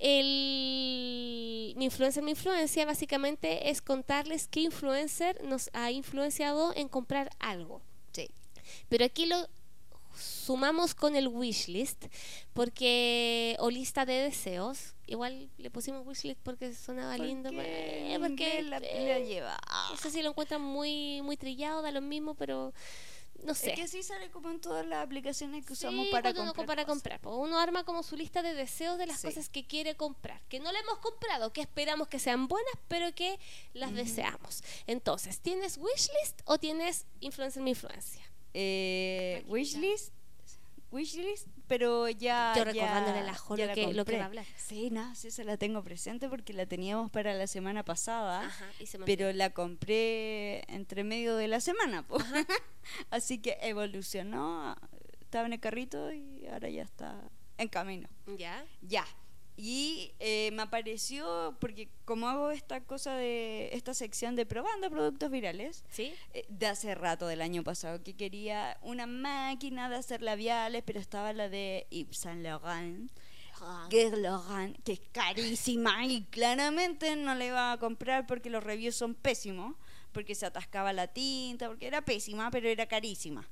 El Mi Influencer, Mi Influencia básicamente es contarles qué influencer nos ha influenciado en comprar algo. Sí. Pero aquí lo sumamos con el wishlist porque o lista de deseos, igual le pusimos wishlist porque sonaba lindo, Porque eh, en porque inglés la, eh, la lleva. Ah. no sé si lo encuentran muy muy trillado, da lo mismo, pero no sé. Es que así sale como en todas las aplicaciones que Sí, usamos para cuando uno comprar. para cosas. comprar, pues uno arma como su lista de deseos de las Sí. cosas que quiere comprar, que no le hemos comprado, que esperamos que sean buenas, pero que las deseamos. Entonces, ¿tienes wishlist o tienes influencer mi influencia? Eh, Tranquila. wishlist. Wishlist, pero ya. Yo ya- recordándole a la Jo ya lo que- lo que compré. va a hablar. Sí, no, sí, esa la tengo presente porque la teníamos para la semana pasada. Ajá, y se me Pero olvidó. la compré entre medio de la semana, po. Así que evolucionó, estaba en el carrito y ahora ya está en camino. ¿Ya? Ya. Y eh, me apareció, porque como hago esta cosa de, esta sección de probando productos virales, ¿Sí? eh, de hace rato del año pasado, que quería una máquina de hacer labiales, pero estaba la de Yves Saint Laurent, Guerlain, Laurent, que es carísima y claramente no la iba a comprar porque los reviews son pésimos, porque se atascaba la tinta, porque era pésima, pero era carísima.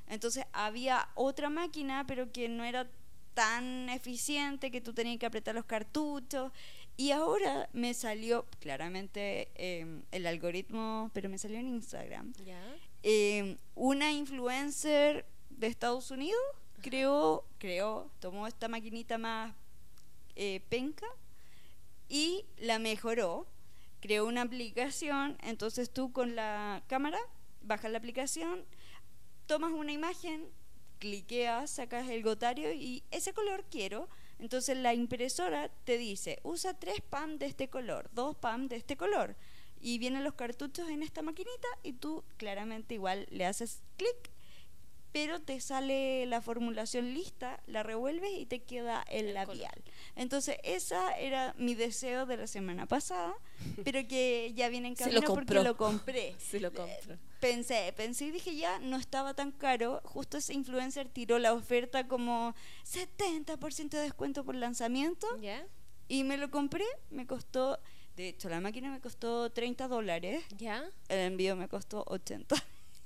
Entonces había otra máquina, pero que no era tan eficiente, que tú tenías que apretar los cartuchos. Y ahora me salió, claramente eh, el algoritmo, pero me salió en Instagram, ¿Ya? eh, una influencer de Estados Unidos creó, creó, tomó esta maquinita más eh, penca y la mejoró, creó una aplicación. Entonces tú con la cámara bajas la aplicación, tomas una imagen, cliqueas, sacas el gotario y ese color quiero. Entonces la impresora te dice, usa tres P A M de este color, dos P A M de este color, y vienen los cartuchos en esta maquinita y tú claramente igual le haces clic, pero te sale la formulación lista, la revuelves y te queda el, el labial. Color. Entonces esa era mi deseo de la semana pasada, pero que ya viene en camino porque lo compré. Se lo compro. Pensé, pensé y dije ya, no estaba tan caro. Justo ese influencer tiró la oferta como setenta por ciento de descuento por lanzamiento. ¿Ya? Y me lo compré, me costó, de hecho la máquina me costó treinta dólares. ¿Ya? El envío me costó ochenta.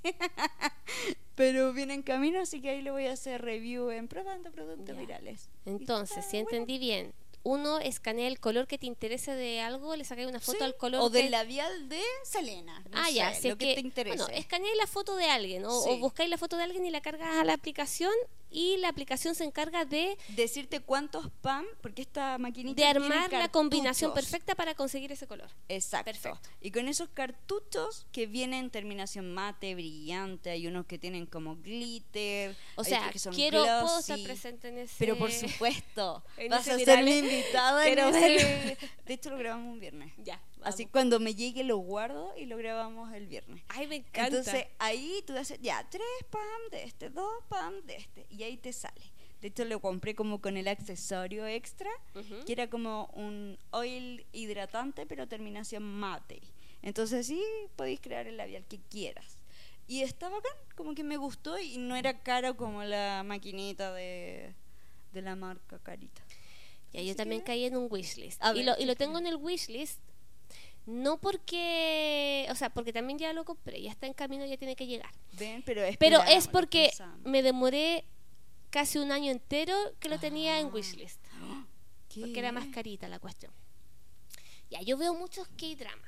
Pero viene en camino, así que ahí le voy a hacer review en Probando Productos Ya. Virales. Entonces, si bueno. entendí bien, uno escanea el color que te interese de algo, le sacáis una foto Sí, al color o que... del labial de Selena. No ah, sé, ya, si lo es que, que, te interese. bueno, escaneáis la foto de alguien o, Sí. o buscáis la foto de alguien y la cargas a la aplicación y la aplicación se encarga de, decirte cuántos P A M, porque esta maquinita de tiene armar la combinación cartuchos. perfecta para conseguir ese color. Exacto. Perfecto. Y con esos cartuchos que vienen terminación mate, brillante, hay unos que tienen como glitter, O hay sea, otros que son quiero puedo glossy. estar presente en ese... Pero por supuesto, en vas ese a ser viral. mi invitada en Quiero ese... De hecho lo grabamos un viernes. Ya, Así vamos. cuando me llegue lo guardo y lo grabamos el viernes. Ay, me encanta. Entonces ahí tú haces ya tres P A M de este, dos P A M de este, y ahí te sale. De hecho lo compré como con el accesorio extra, Ujú. que era como un oil hidratante pero terminación mate. Entonces sí podéis crear el labial que quieras. Y está bacán, como que me gustó y no era caro como la maquinita de, de la marca Carita. Ya, yo Así también que- caí en un wishlist. A Y ver, lo, y ¿qué lo tengo tiene? en el wishlist, no porque, o sea, porque también ya lo compré, ya está en camino, ya tiene que llegar. Ven, pero Pero esperamos, es lo porque pensamos. me demoré casi un año entero que lo tenía en Ah. wishlist. ¿Qué? Porque era más carita la cuestión. Ya, yo veo muchos K-drama.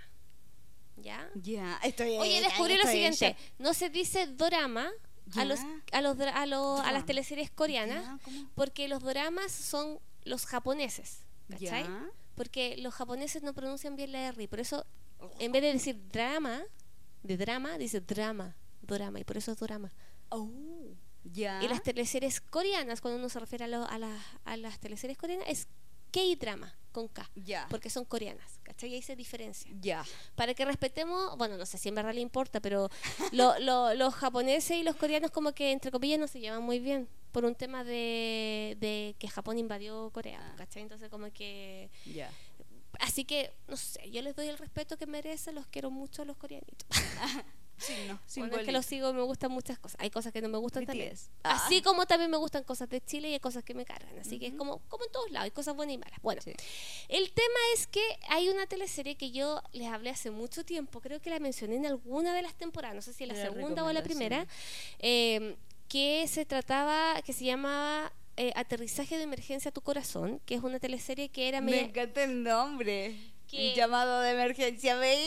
¿Ya? Ya, estoy Oye, hecha, descubrí ya lo estoy siguiente. hecha. No se dice dorama a Ya. los a los dra- a, los- a Drama. las teleseries coreanas Ya, ¿cómo? porque los doramas son los japoneses, ¿cachai? Ya. Porque los japoneses no pronuncian bien la R y por eso en vez de decir drama, de drama, dice drama, dorama y por eso es dorama. Oh, ya. Y las teleseries coreanas, cuando uno se refiere a, lo- a, las- a las teleseries coreanas, es K-drama con K, Ya. porque son coreanas, ¿cachai? Y ahí se diferencia. Ya. Para que respetemos, bueno, no sé si en verdad le importa, pero lo- lo- los japoneses y los coreanos como que entre comillas no se llevan muy bien por un tema de, de que Japón invadió Corea, Ah. ¿cachai? Entonces como que... Ya. Así que, no sé, yo les doy el respeto que merecen, los quiero mucho a los coreanitos. Sí, no. Bueno, es que los sigo, me gustan muchas cosas. Hay cosas que no me gustan B T también. S. Ah. Así como también me gustan cosas de Chile y hay cosas que me cargan. Así que es Ujú. como, como en todos lados, hay cosas buenas y malas. Bueno, Sí. el tema es que hay una teleserie que yo les hablé hace mucho tiempo, creo que la mencioné en alguna de las temporadas, no sé si en la De las segunda o en la primera, eh, que se trataba, que se llamaba eh, Aterrizaje de Emergencia a tu Corazón, que es una teleserie que era Me media... encanta el nombre. ¿Qué? El llamado de emergencia, ¿veis?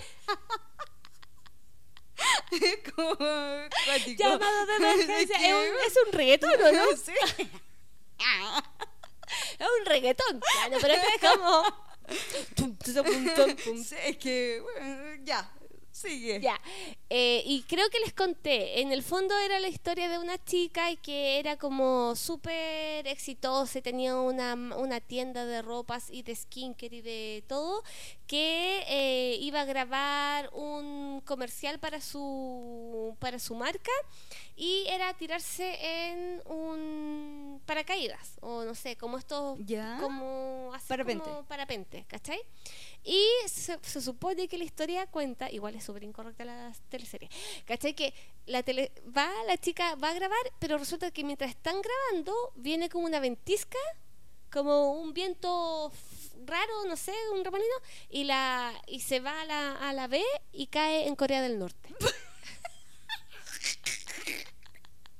Como cuático. Llamado de emergencia, ¿De es qué? un, es un reggaetón, ¿o no? Sí. Es un reggaetón, ya, no, pero esto es como... Tum, tum, tum, tum, tum. Sí, es que, bueno, ya, sigue. Ya, eh, y creo que les conté, en el fondo era la historia de una chica y que era como súper exitosa y tenía una, una tienda de ropas y de skincare y de todo, que eh, iba a grabar un comercial para su, para su marca y era tirarse en un paracaídas, o no sé, como estos, Ya. como, así Parapente. como parapente, ¿cachai? Y se, se supone que la historia cuenta, igual es súper incorrecta la teleserie, ¿cachai? Que la tele, va, la chica va a grabar, pero resulta que mientras están grabando viene como una ventisca, como un viento f- raro, no sé, un remolino, y la y se va a la, a la B y cae en Corea del Norte.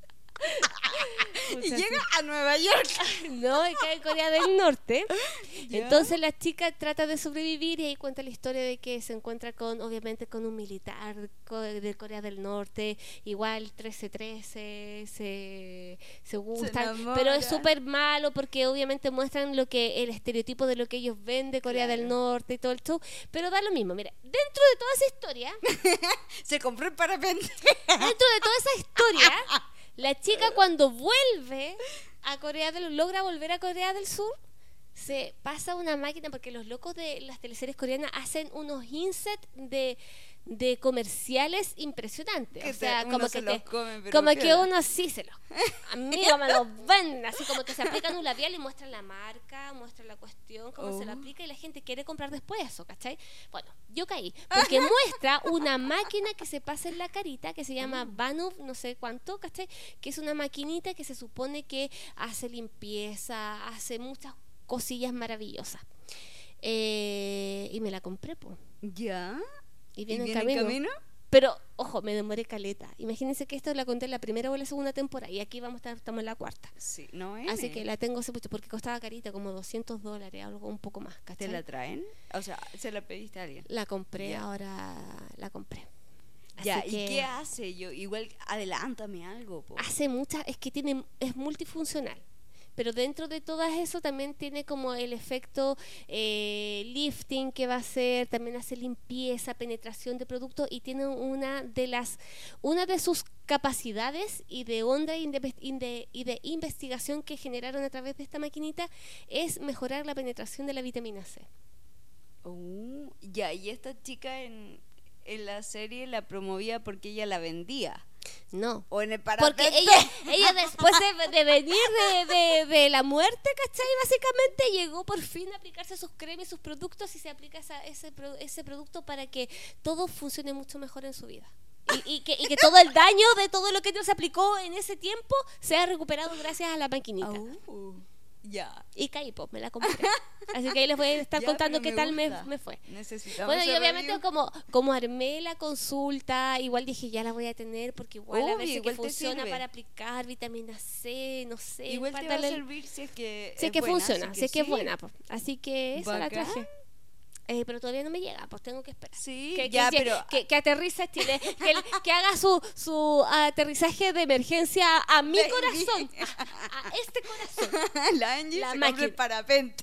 Y Pucha, llega a Nueva York. sí. No, y cae en Corea del Norte. Ya. Entonces la chica trata de sobrevivir y ahí cuenta la historia de que se encuentra con, obviamente, con un militar co- de Corea del Norte, igual trece trece, se, se gustan, enamora. pero es súper malo porque obviamente muestran lo que el estereotipo de lo que ellos ven de Corea Claro. del Norte y todo el show, pero da lo mismo. Mira, dentro de toda esa historia, Se compró el parapente. dentro de toda esa historia, la chica cuando vuelve a Corea del logra volver a Corea del Sur, se pasa una máquina porque los locos de las teleseries coreanas hacen unos insets de, de comerciales impresionantes. Que O sea, te- uno como se que los te- come, pero como que piola. uno sí se los amigo me los venden, así como que se aplican un labial y muestran la marca, muestran la cuestión, cómo se lo Oh. aplica y la gente quiere comprar después eso, ¿cachai? Bueno, yo caí porque muestra una máquina que se pasa en la carita que se llama Banov, no sé cuánto, ¿cachai? Que es una maquinita que se supone que hace limpieza, hace muchas cosillas maravillosas. Eh, y me la compré, po. Ya. Y ¿Y viene, viene en en camino. camino? Pero, ojo, me demoré caleta. Imagínense que esto la conté en la primera o en la segunda temporada y aquí vamos a estar, estamos en la cuarta. Sí, no es. Así que la tengo hace mucho porque costaba carita, como doscientos dólares, algo un poco más, ¿cachai? ¿Te la traen? O sea, ¿se la pediste a alguien? La compré, Ya. ahora la compré. Ya, Así ¿y que qué hace? Yo, igual, adelántame algo, po. hace muchas, es que tiene, es multifuncional. Pero dentro de todo eso también tiene como el efecto eh, lifting que va a hacer, también hace limpieza, penetración de productos y tiene una de las, una de sus capacidades y de onda y de, y de- y de investigación que generaron a través de esta maquinita es mejorar la penetración de la vitamina C. Oh, ya, y esta chica en, en la serie la promovía porque ella la vendía. No. O en el parapente. Porque ella, ella después de, de venir de, de- de la muerte, ¿cachai? Básicamente llegó por fin a aplicarse sus cremas y sus productos y se aplica esa- ese, pro- ese producto para que todo funcione mucho mejor en su vida. Y, y que, y que todo el daño de todo lo que ella se aplicó en ese tiempo sea recuperado gracias a la maquinita. Oh, ya. Y caí, pues, me la compré. Así que ahí les voy a estar Ya, contando pero qué tal me, gusta. me fue. Necesitamos Bueno, y ese obviamente review. como, como armé la consulta, igual dije ya la voy a tener porque igual a Obvio, ver si que igual te funciona sirve. para aplicar vitamina C, no sé. Igual para te va a darle el- servir si es que si es es que buena, funciona, así si es que es sí. buena. po. Así que eso la Bacán. traje. Eh, pero todavía no me llega, pues tengo que esperar. Sí, que, ya, que, pero... que, que aterriza a Chile, que, que haga su, su aterrizaje de emergencia a mi Baby. corazón, a, a este corazón. la Angie La se máquina. compra el parapente.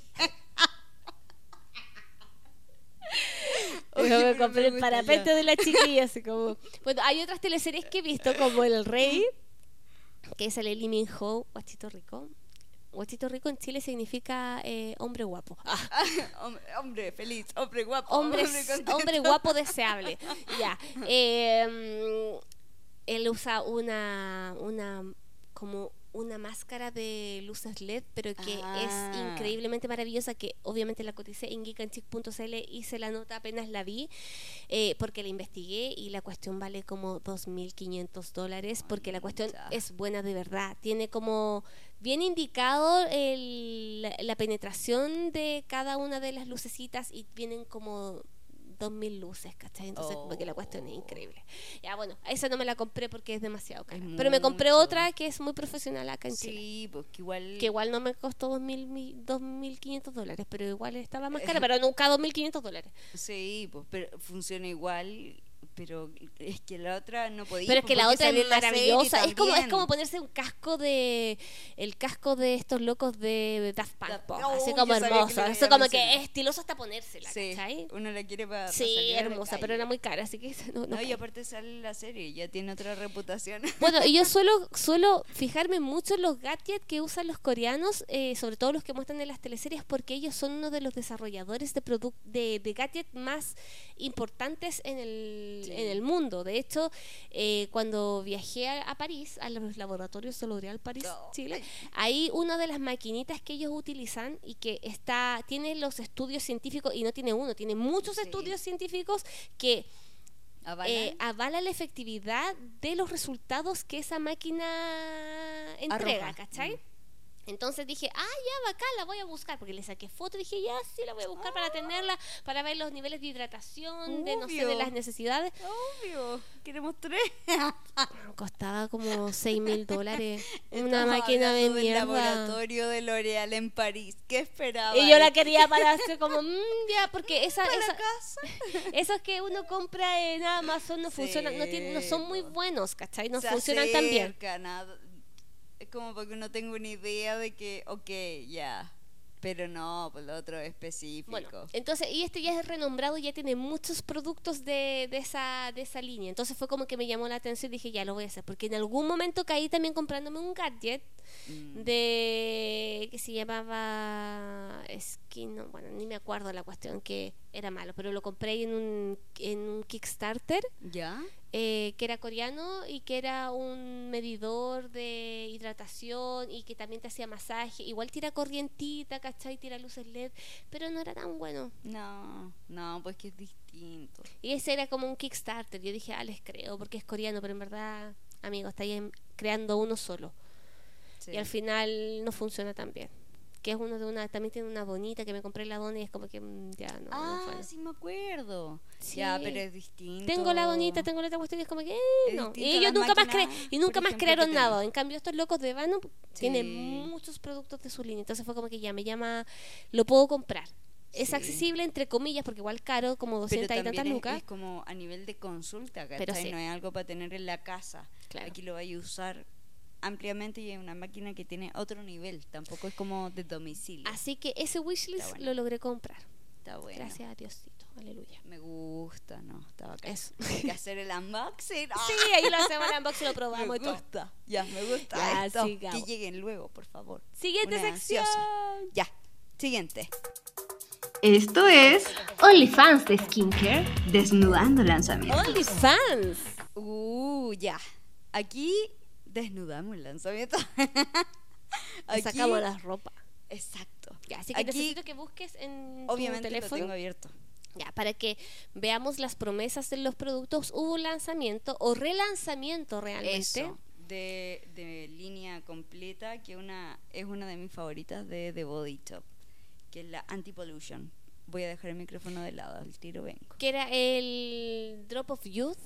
Yo Oye, me pero compré me el gusta, parapente ya. de la chiquilla, así como... Bueno, hay otras teleseries que he visto, como El Rey, que sale Lee Min Ho, Guachito Rico. Guachito Rico en Chile significa eh, hombre guapo. Ah, hombre, hombre feliz, hombre guapo. hombre, contento. hombre guapo deseable. Ya. Eh, él usa una, una como una máscara de luces L E D, pero que Ah. es increíblemente maravillosa, que obviamente la coticé en geek and chick punto c l, hice la nota apenas la vi, eh, porque la investigué y la cuestión vale como dos mil quinientos dólares, porque la cuestión Concha. es buena de verdad. Tiene como bien indicado el- la, la penetración de cada una de las lucecitas y vienen como dos mil luces, ¿cachai? Entonces, como que la cuestión es increíble. Ya, bueno, esa no me la compré porque es demasiado cara. Es Pero me compré mucho. otra que es muy profesional acá en Chile. Sí, pues que igual... Que igual no me costó dos mil quinientos dólares, pero igual estaba más cara, pero nunca dos mil quinientos dólares. Sí, pues pero funciona igual, pero es que la otra no podía. Pero es que pues, la porque otra salió es en la serie maravillosa. Es como, es también. como ponerse un casco de. El casco de estos locos de Daft Punk. Daft- po, Oh, así yo como sabía que hermoso. lo Eso iba a como que mencionar. es estiloso hasta ponérsela, Sí, ¿cachai? uno la quiere para Sí, hermosa, pero era muy cara, así que no, no No, y caí. aparte sale en la serie, ya tiene otra reputación. Bueno, y yo suelo, suelo fijarme mucho en los gadgets que usan los coreanos, eh, sobre todo los que muestran en las teleseries, porque ellos son uno de los desarrolladores de, produc- de, de gadgets más importantes en el, Sí. en el mundo. De hecho, eh, cuando viajé a, a París, a los laboratorios de L'Oréal París, No. Chile, ahí una de las maquinitas que ellos utilizan y que está tiene los estudios científicos, y no tiene uno, tiene muchos Sí. estudios científicos que ¿Avalan? eh, avala la efectividad de los resultados que esa máquina entrega, Arroja. ¿cachai? Mm. Entonces dije, ah, ya, bacán, la voy a buscar, porque le saqué foto y dije, ya, sí, la voy a buscar para tenerla, para ver los niveles de hidratación, de no sé, de Obvio. las necesidades. Obvio, queremos tres. Costaba como seis mil dólares una Estamos máquina de hablando del mierda. laboratorio de L'Oreal en París. ¿Qué esperaba? Y yo la quería para hacer como, mmm, ya, porque esa, para esa, casa. esos que uno compra en Amazon no Sí, funcionan, no, tienen, no son muy po. buenos, ¿cachai? No Se funcionan tan bien. acercan a- Es como porque no tengo una idea de que, ok, ya. Pero no, pues lo otro es específico. Bueno, entonces, y este ya es renombrado, ya tiene muchos productos de, de esa de esa línea. Entonces fue como que me llamó la atención y dije, ya lo voy a hacer. Porque en algún momento caí también comprándome un gadget Mm. de que se llamaba Skin, no, bueno, ni me acuerdo la cuestión, que era malo, pero lo compré en un, en un Kickstarter. ¿Ya? Eh, que era coreano y que era un medidor de hidratación y que también te hacía masaje. Igual tira corrientita, ¿cachai? Tira luces L E D, pero no era tan bueno. No, no, pues que es distinto. Y ese era como un Kickstarter. Yo dije, ah, les creo, porque es coreano, pero en verdad, amigo, está ahí creando uno solo. Sí. Y al final no funciona tan bien. Que es uno de una, también tiene una bonita que me compré en la dona y es como que mm, ya no. no Ah, fue. sí me acuerdo. Sí. Ya, pero es distinto. Tengo la bonita, tengo la otra cuestión y es como que eh, Es no. distinto Y a ellos las nunca más cre máquinas, y nunca por más ejemplo, crearon que nada. tenés. En cambio estos locos de Vano tienen Sí. muchos productos de su línea. Entonces fue como que ya me llama, lo puedo comprar. Es Sí. accesible entre comillas porque igual caro, como Pero doscientas y tantas también es, lucas. es como a nivel de consulta, Pero ¿cachai? sí. No es algo para tener en la casa. Claro. Aquí lo vais a usar ampliamente y es una máquina que tiene otro nivel. Tampoco es como de domicilio. Así que ese wishlist Está bueno. lo logré comprar. Está bueno. Gracias a Diosito. Aleluya. Me gusta, ¿no? Estaba acá. Eso. Hay que hacer el unboxing. ¡Ah! Sí, ahí lo hacemos el unboxing, lo probamos Me y todo. gusta. Ya, me gusta Ya, esto. sigamos. Que lleguen luego, por favor. Siguiente Una sección. ansiosa. Ya, siguiente. Esto es OnlyFans de Skincare. Desnudando Lanzamientos. OnlyFans. Uh, ya. Aquí desnudamos el lanzamiento. Le sacamos la ropa. Exacto. Ya, así que Aquí, necesito que busques en obviamente tu lo teléfono. tengo abierto. Ya, para que veamos las promesas de los productos. Hubo un lanzamiento o relanzamiento realmente. Eso, de, de línea completa, que una es una de mis favoritas de The Body Shop, que es la Anti-Pollution. Voy a dejar el micrófono de lado, al tiro vengo. Que era el Drop of Youth.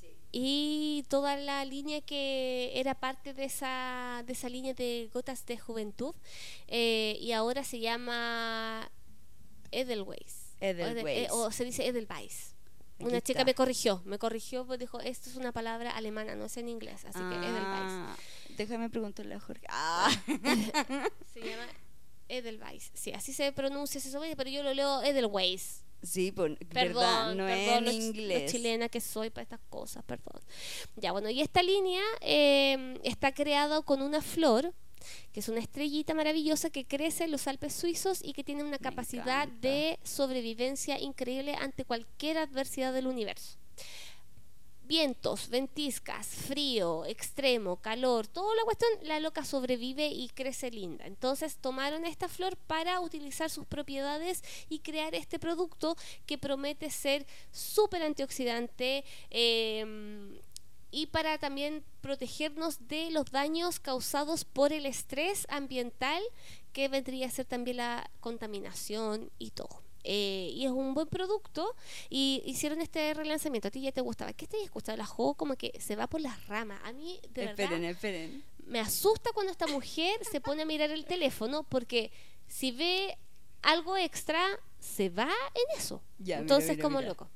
Y toda la línea que era parte de esa de esa línea de gotas de juventud, eh, y ahora se llama Edelweiss. Edelweiss. O, de- eh, o se dice Edelweiss. Aquí Una chica está. me corrigió, me corrigió, pues dijo, esto es una palabra alemana, no es en inglés, así que Edelweiss. Ah, déjame preguntarle a Jorge. Ah. Se llama Edelweiss. Sí, así se pronuncia, se sabe, pero yo lo leo Edelweiss. Sí, pues, Perdón, verdad, no es perdón, en lo ch- inglés. lo chilena que soy para estas cosas, perdón. Ya, bueno, y esta línea eh, está creada con una flor, que es una estrellita maravillosa que crece en los Alpes suizos y que tiene una Me capacidad encanta. de sobrevivencia increíble ante cualquier adversidad del universo. Vientos, ventiscas, frío, extremo, calor, toda la cuestión, la loca sobrevive y crece linda. Entonces tomaron esta flor para utilizar sus propiedades y crear este producto que promete ser súper antioxidante, eh, y para también protegernos de los daños causados por el estrés ambiental, que vendría a ser también la contaminación y todo. Eh, y es un buen producto y hicieron este relanzamiento. A ti ya te gustaba. ¿Qué te has escuchado? La juego como que se va por las ramas. A mí, de Esperen, verdad, esperen. me asusta cuando esta mujer se pone a mirar el teléfono, porque si ve algo extra, se va en eso. Ya, mira, Entonces, mira, como mira. loco.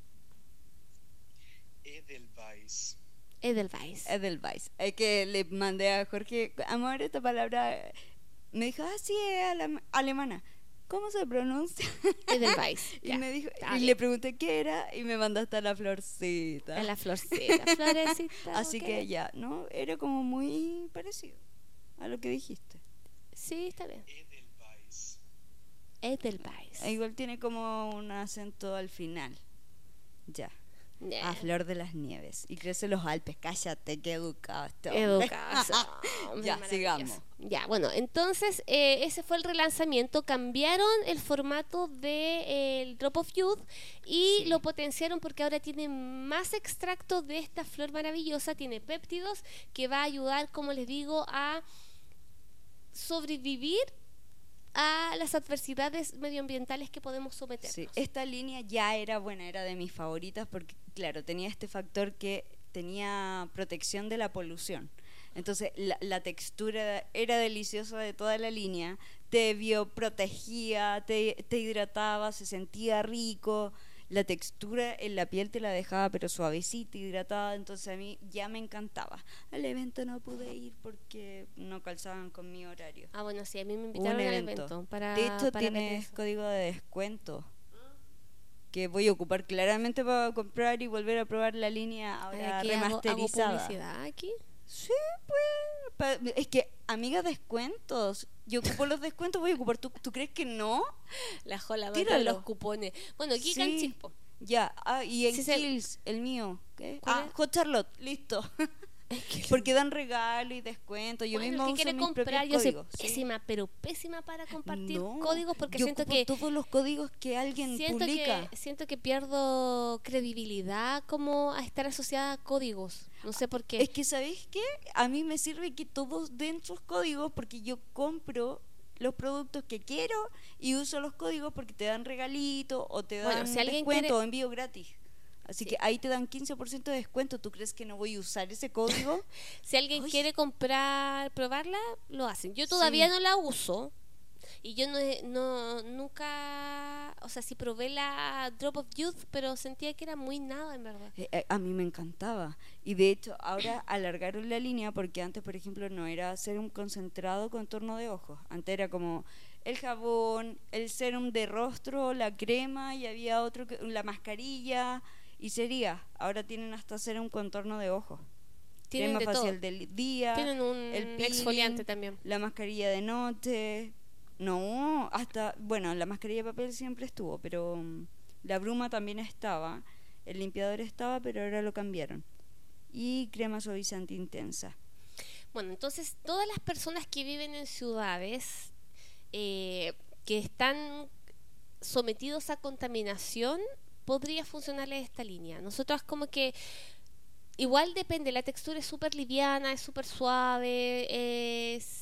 Edelweiss. Edelweiss. Edelweiss. Es que le mandé a Jorge, amor, esta palabra. Me dijo, ah, sí, es alem- alemana. ¿Cómo se pronuncia? Edelweiss. Y Ya, me dijo, está y bien. le pregunté qué era y me mandaste a la florcita. A la florcita, florecita. Así ok. que ya, ¿no? Era como muy parecido a lo que dijiste. Sí, está bien. Edelweiss. Edelweiss. E igual tiene como un acento al final. Ya. Ya. A flor de las nieves. Y crece en los Alpes. Cállate, qué educado este hombre. Educazo. Hombre, Ya, maravilloso. sigamos. Ya, bueno, entonces eh, ese fue el relanzamiento. Cambiaron el formato del de, el Drop of Youth y Sí. lo potenciaron porque ahora tiene más extracto de esta flor maravillosa. Tiene péptidos que va a ayudar, como les digo, a sobrevivir a las adversidades medioambientales que podemos someternos. Sí, esta línea ya era buena, era de mis favoritas porque, claro, tenía este factor que tenía protección de la polución. Entonces, la, la textura era deliciosa de toda la línea, te bioprotegía, te, te hidrataba, se sentía rico, la textura en la piel te la dejaba pero suavecita, hidratada, entonces a mí ya me encantaba. Al evento no pude ir porque no calzaban con mi horario. Ah, bueno, sí, a mí me Hubo invitaron un al evento. evento. Para, de hecho, para ver tienes eso. código de descuento que voy a ocupar claramente para comprar y volver a probar la línea ahora Aquí hago- hago remasterizada. publicidad aquí. Sí, pues. pa- Es que, amiga, descuentos. Yo ocupo los descuentos, voy a ocupar. ¿Tú, ¿tú crees que no? La jola, Tíralo. los cupones. Bueno, Geek and Sí. Chick, po. Ya. Ah, y en Sí, se- Kills, el mío. ¿Qué? ¿Cuál Ah, es? Hot Charlotte. Listo. Porque dan regalo y descuento. Yo Bueno, misma el que uso quiere mis comprar, propios yo soy códigos. sí. pésima, pero pésima para compartir No, códigos porque yo siento ocupo que todos los códigos que alguien siento publica. que siento que pierdo credibilidad como a estar asociada a códigos. No sé por qué. Es que, ¿sabéis qué? A mí me sirve que todos den sus códigos porque yo compro los productos que quiero y uso los códigos porque te dan regalito o te Bueno, dan si alguien descuento quiere- o envío gratis. Así Sí. que ahí te dan quince por ciento de descuento. ¿Tú crees que no voy a usar ese código? Si alguien Ay. quiere comprar, probarla, lo hacen. Yo todavía Sí. no la uso. Y yo no, he- no nunca, o sea, sí probé la Drop of Youth, pero sentía que era muy nada, en verdad. Eh, eh, a mí me encantaba. Y de hecho, ahora alargaron la línea porque antes, por ejemplo, no era hacer un concentrado contorno de ojos. Antes era como el jabón, el serum de rostro, la crema y había otro, que, la mascarilla y sería. Ahora tienen hasta hacer un contorno de ojos. Tienen Crema de todo. facial del día, Tienen un el peeling, exfoliante también. la mascarilla de noche. No, hasta, bueno, la mascarilla de papel siempre estuvo, pero mm, la bruma también estaba, el limpiador estaba, pero ahora lo cambiaron. Y crema suavizante intensa. Bueno, entonces todas las personas que viven en ciudades eh, que están sometidos a contaminación, podría funcionarles esta línea. Nosotros como que igual depende, la textura es súper liviana, es súper suave, es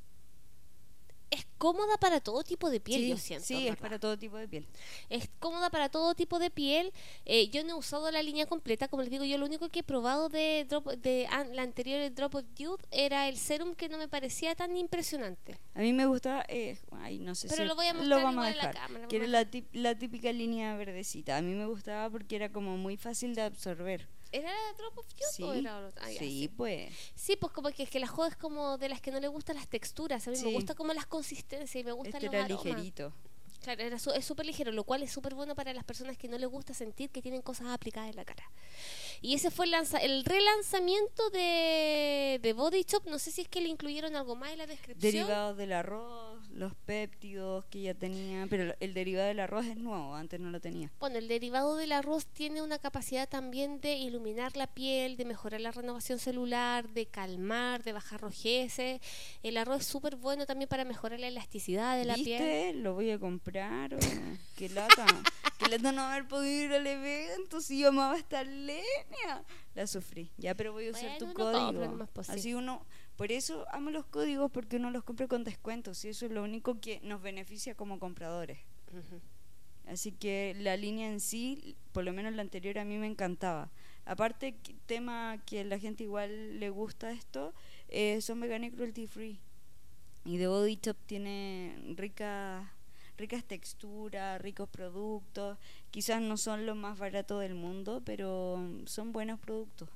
es cómoda para todo tipo de piel, sí, yo siento. sí, en es verdad. para todo tipo de piel. Es cómoda para todo tipo de piel. Eh, yo no he usado la línea completa, como les digo, yo lo único que he probado de, drop, de an- la anterior Drop of Youth era el serum, que no me parecía tan impresionante. A mí me gusta, eh, ay, no sé Pero si lo voy a lo mostrar vamos a igual a la dejar, cámara, que era vamos a- la, tip- la típica línea verdecita. A mí me gustaba porque era como muy fácil de absorber. ¿Era la Drop of Youth Sí, o era otra? Ah, ya, sí, sí. pues. Sí, pues como que es que la joda es como de las que no le gustan las texturas. A mí Sí. me gusta como las consistencias y me gustan Este los era aromas. ligerito. Claro, era su- es súper ligero, lo cual es súper bueno para las personas que no les gusta sentir que tienen cosas aplicadas en la cara. Y ese fue el, lanza- el relanzamiento de, de Body Shop. No sé si es que le incluyeron algo más en la descripción. Derivados del arroz, los péptidos que ya tenía, pero el derivado del arroz es nuevo, antes no lo tenía. Bueno, el derivado del arroz tiene una capacidad también de iluminar la piel, de mejorar la renovación celular, de calmar, de bajar rojeces. El arroz es súper bueno también para mejorar la elasticidad de la ¿Viste? piel. ¿Lo voy a comprar? O... ¡Qué lata! ¡Qué lata no haber podido ir al evento! Si yo amaba esta línea. La sufrí. Ya, pero voy a usar Bueno, tu uno código. compra nomás, pues, sí. Así uno... Por eso amo los códigos, porque uno los compra con descuentos. Y eso es lo único que nos beneficia como compradores. Ujú. Así que la línea en sí, por lo menos la anterior, a mí me encantaba. Aparte, que- tema que la gente igual le gusta esto, eh, son vegan y cruelty free. Y The Body Shop tiene ricas ricas texturas, ricos productos. Quizás no son los más baratos del mundo, pero son buenos productos.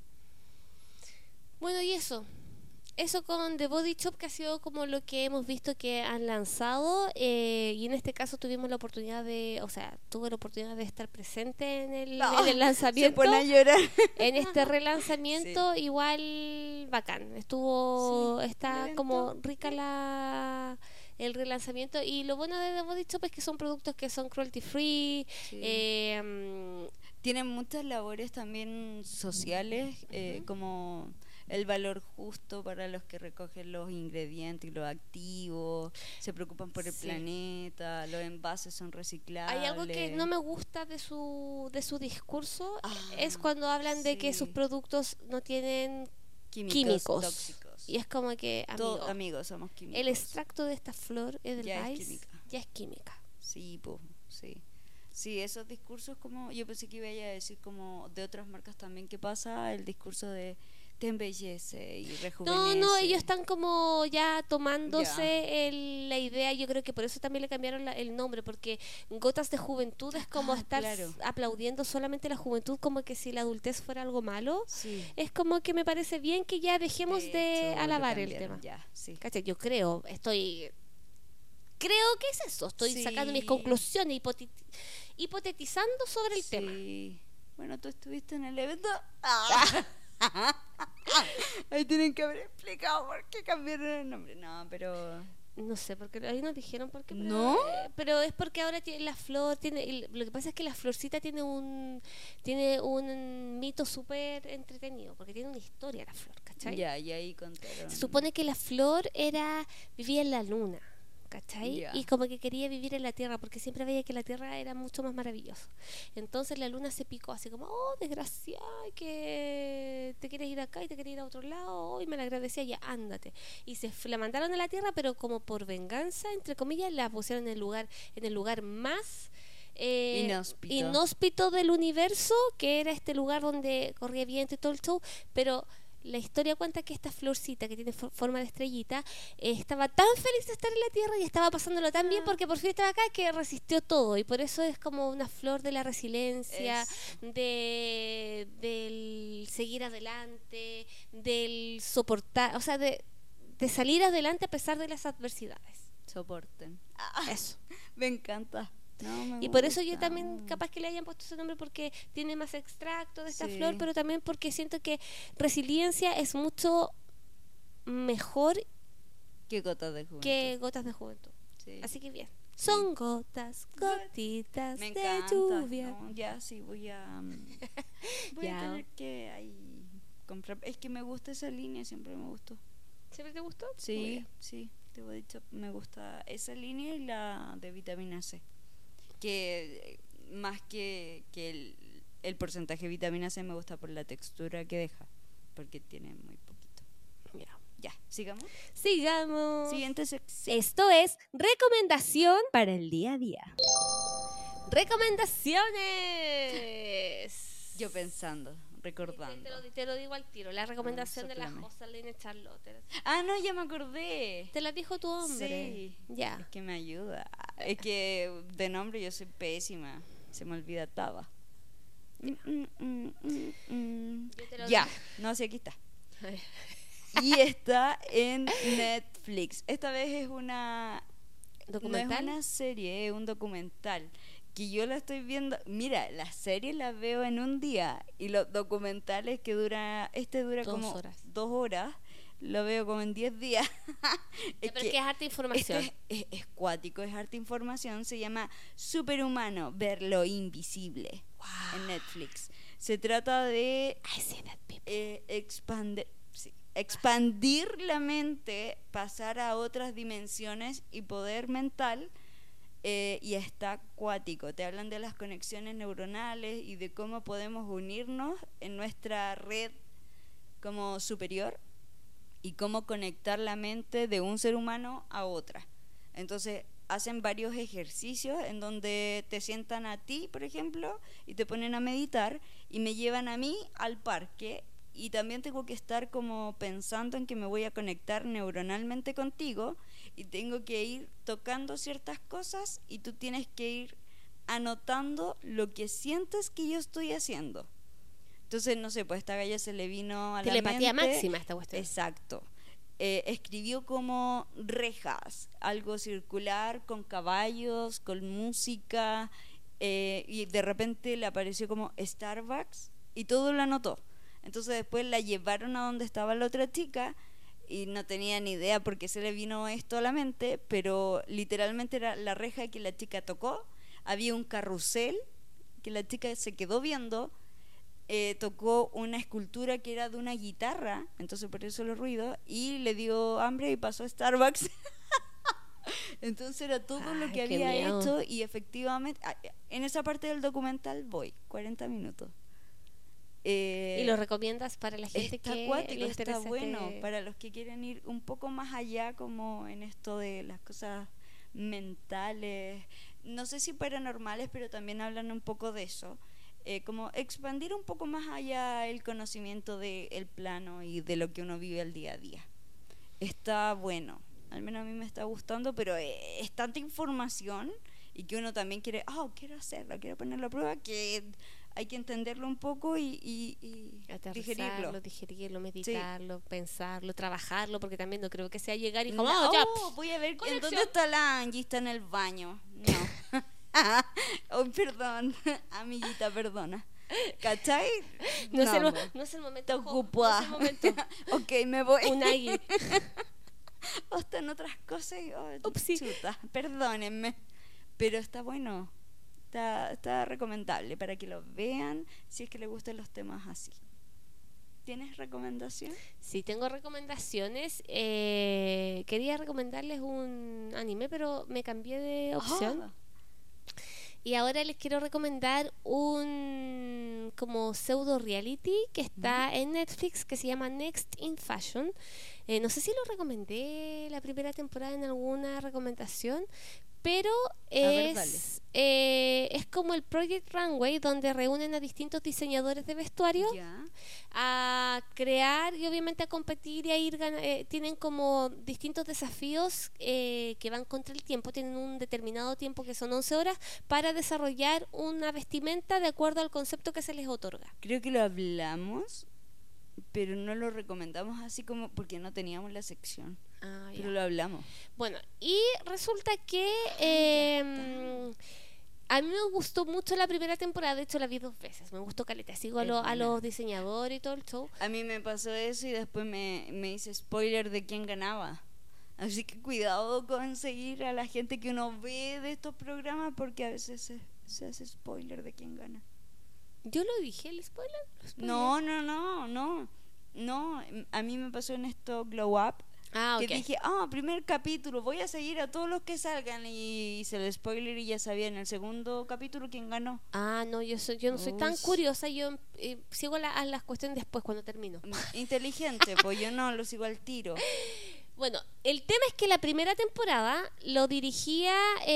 Bueno, y eso. Eso con The Body Shop, que ha sido como lo que hemos visto que han lanzado, eh, y en este caso tuvimos la oportunidad de, o sea, tuve la oportunidad de estar presente en el, en el Se lanzamiento, pone a llorar. en este relanzamiento, igual bacán, estuvo, Sí, el está evento. como rica la el relanzamiento, y lo bueno de The Body Shop es que son productos que son cruelty free, Sí. eh, mm, Tienen muchas labores también sociales, eh, como el valor justo para los que recogen los ingredientes y los activos, se preocupan por el Sí. planeta, los envases son reciclables. hay algo que no me gusta de su de su discurso, Ah, es cuando hablan de que sí. sus productos no tienen químicos, químicos. tóxicos. químicos. Y es como que, amigo, Todos amigos somos químicos. el extracto de esta flor Ya es Edelweiss química. ya es química. Sí, pues, sí. Sí, esos discursos como, yo pensé que iba a decir como de otras marcas también que pasa, el discurso de te embellece y rejuvenece. No, no, ellos están como ya tomándose Ya. el- la idea, yo creo que por eso también le cambiaron la- el nombre, porque Gotas de Juventud es como Ah, estar claro. s- aplaudiendo solamente la juventud, como que si la adultez fuera algo malo. Sí. Es como que me parece bien que ya dejemos de, De hecho, lo alabar el cambiaron, tema. Ya, sí. ¿Cachai? Yo creo, estoy... Creo que es eso, estoy Sí. sacando mis conclusiones, hipoti- hipotetizando sobre el tema. Sí. Bueno, tú estuviste en el evento. Ah. Ahí tienen que haber explicado por qué cambiaron el nombre. No, pero No sé, porque ahí nos dijeron por qué. Pero, ¿No? eh, pero es porque ahora tiene la flor, tiene el- lo que pasa es que la florcita tiene un tiene un mito súper entretenido, porque tiene una historia la flor, ¿cachai? ya, y ahí contaron. Se supone que la flor era vivía en la luna, ¿cachai? Ya. Y como que quería vivir en la tierra, porque siempre veía que la tierra era mucho más maravilloso. Entonces la luna se picó así como, oh, desgraciada, que te quieres ir acá y te quieres ir a otro lado, oh, y me la agradecía, ya, ándate. Y se f- la mandaron a la tierra, pero como por venganza, entre comillas, la pusieron en el lugar, en el lugar más eh, Inhóspito. inhóspito del universo, que era este lugar donde corría viento y todo el show, pero la historia cuenta que esta florcita que tiene fo- forma de estrellita eh, estaba tan feliz de estar en la tierra y estaba pasándolo tan bien porque por fin estaba acá que resistió todo, y por eso es como una flor de la resiliencia, Eso. de del seguir adelante, del soportar, o sea, de, de salir adelante a pesar de las adversidades. Soporten. Eso. Me encanta. No, me Y por eso yo gusta. también capaz que le hayan puesto ese nombre, porque tiene más extracto de esta Sí. flor, pero también porque siento que resiliencia es mucho mejor Qué gotas de juventud. que gotas de juventud. Sí. Así que bien. Son gotas, gotitas Me de encanta. lluvia. No, ya sí, voy a. mm, voy Ya. a tener que ahí comprar. Es que me gusta esa línea, siempre me gustó. ¿Siempre te gustó? Muy Sí, bien. sí, te voy a decir, me gusta esa línea y la de vitamina C. Que eh, más que, que el, el porcentaje de vitamina C me gusta por la textura que deja, porque tiene muy poquito. Ya. Ya, sigamos. Sigamos. Siguiente sección. Esto es recomendación Para el día a día. recomendaciones. Yo pensando, recordando. Te lo, te lo digo al tiro. La recomendación de la sóplame. Joseline Charlotte. Ah, no, ya me acordé. Te la dijo tu hombre. Sí. Ya. Es que me ayuda. Es que de nombre yo soy pésima. Se me olvida Taba. Mm, mm, mm, mm, mm. Yo te lo Ya, digo. no sé, aquí está. Y está en Netflix. Esta vez es una ¿Documental? No es una serie, es un documental. Que yo la estoy viendo. Mira, las series las veo en un día. Y los documentales que dura. Este dura Dos como horas. dos horas. Lo veo como en diez días. Ya, pero es que es harta información. Este es, es, es cuático, es harta información. Se llama Superhumano, ver lo invisible. En Netflix. Se trata de I see that people. eh, expander, sí, expandir la mente, pasar a otras dimensiones y poder mental. Eh, y está acuático. Te hablan de las conexiones neuronales y de cómo podemos unirnos en nuestra red como superior y cómo conectar la mente de un ser humano a otra. Entonces hacen varios ejercicios en donde te sientan a ti, por ejemplo, y te ponen a meditar, y me llevan a mí al parque, y también tengo que estar como pensando en que me voy a conectar neuronalmente contigo, y tengo que ir tocando ciertas cosas, y tú tienes que ir anotando lo que sientes que yo estoy haciendo. Entonces, no sé, pues a esta galla se le vino a la Telepatía mente. máxima esta cuestión. Exacto. Eh, escribió como rejas, algo circular con caballos, con música, eh, y de repente le apareció como Starbucks y todo lo anotó. Entonces después la llevaron a donde estaba la otra chica y no tenía ni idea por qué se le vino esto a la mente, pero literalmente era la reja que la chica tocó, había un carrusel que la chica se quedó viendo. Eh, tocó una escultura que era de una guitarra, entonces por eso los ruidos, y le dio hambre y pasó a Starbucks. Entonces era todo lo Ay, que qué había miedo. hecho, y efectivamente ah, en esa parte del documental voy cuarenta minutos Eh, ¿Y lo recomiendas para la gente está que acuático, le interesa está bueno, este- para los que quieren ir un poco más allá como en esto de las cosas mentales, no sé si paranormales, pero también hablan un poco de eso, eh, como expandir un poco más allá el conocimiento del plano y de lo que uno vive al día a día. Está bueno, al menos a mí me está gustando, pero eh, es tanta información y que uno también quiere, oh, quiero hacerlo, quiero ponerlo a prueba, que hay que entenderlo un poco y, y, y digerirlo. aterrizarlo, digerirlo, meditarlo, pensarlo, trabajarlo, porque también no creo que sea llegar y como, No, "Oh, ya, oh, voy a ver en conexión". dónde está la Angie, está en el baño. No. Oh, perdón, amiguita, perdona. ¿Cachai? no, es el, mo- mo- no es el momento, Te jo, no ocupa. es el momento. Ok, me voy. Unagi. O está en otras cosas y, oh, Upsi. chuta, perdónenme. Pero está bueno. Está, está recomendable para que lo vean si es que les gustan los temas así. ¿Tienes recomendación? Sí, tengo recomendaciones. Eh, quería recomendarles un anime, pero me cambié de opción. Ah, Y ahora les quiero recomendar un como pseudo reality que está en Netflix que se llama Next in Fashion. Eh, no sé si lo recomendé la primera temporada en alguna recomendación, pero ver, dale. es, eh, es como el Project Runway, donde reúnen a distintos diseñadores de vestuario ya. a crear y obviamente a competir y a ir gana- eh, tienen como distintos desafíos eh, que van contra el tiempo, tienen un determinado tiempo que son once horas para desarrollar una vestimenta de acuerdo al concepto que se les otorga. Creo que lo hablamos, pero no lo recomendamos así como porque no teníamos la sección. Ah, Pero ya. lo hablamos. Bueno, y resulta que eh, a mí me gustó mucho la primera temporada, de hecho la vi dos veces, me gustó caleta, sigo a, Es lo- a buena. los diseñadores y todo el show. A mí me pasó eso y después me, me hice spoiler de quién ganaba. Así que cuidado con seguir a la gente que uno ve de estos programas porque a veces se, se hace spoiler de quién gana. Yo lo dije, el spoiler. ¿Lo spoileé? No, no, no, no. No, a mí me pasó en esto Glow Up. Ah, Que ok. dije, ah, primer capítulo, voy a seguir a todos los que salgan. Y hice el spoiler y ya sabía en el segundo capítulo quién ganó. Ah, no, yo soy, yo no soy tan Uy. curiosa, yo eh, sigo la- a las cuestiones después cuando termino. Mm, Inteligente, pues yo no, lo sigo al tiro. Bueno, el tema es que la primera temporada lo dirigía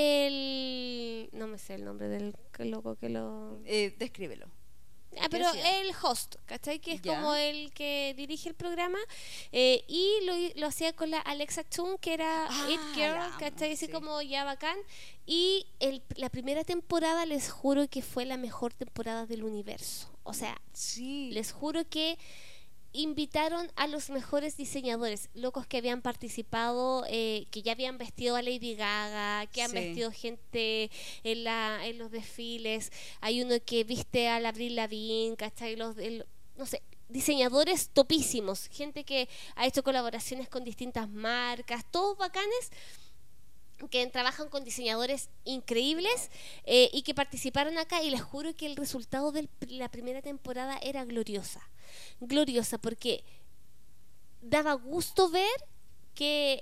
el... No me sé el nombre del loco que lo... Eh, descríbelo. Ah, pero hacía? el host, ¿cachai? Que es Ya. como el que dirige el programa. eh, y lo, lo hacía con la Alexa Chung, que era Ah, It Girl, la amo, ¿cachai? Así sí. como ya bacán. Y el, la primera temporada, les juro que fue la mejor temporada del universo. O sea, Sí. les juro que invitaron a los mejores diseñadores, locos que habían participado, eh, que ya habían vestido a Lady Gaga, que han Sí. vestido gente en, la, en los desfiles. Hay uno que viste a la Avril Lavigne, ¿cachai? Los, el- no sé, diseñadores topísimos, gente que ha hecho colaboraciones con distintas marcas, todos bacanes, que trabajan con diseñadores increíbles eh, y que participaron acá, y les juro que el resultado de la primera temporada era gloriosa, gloriosa porque daba gusto ver que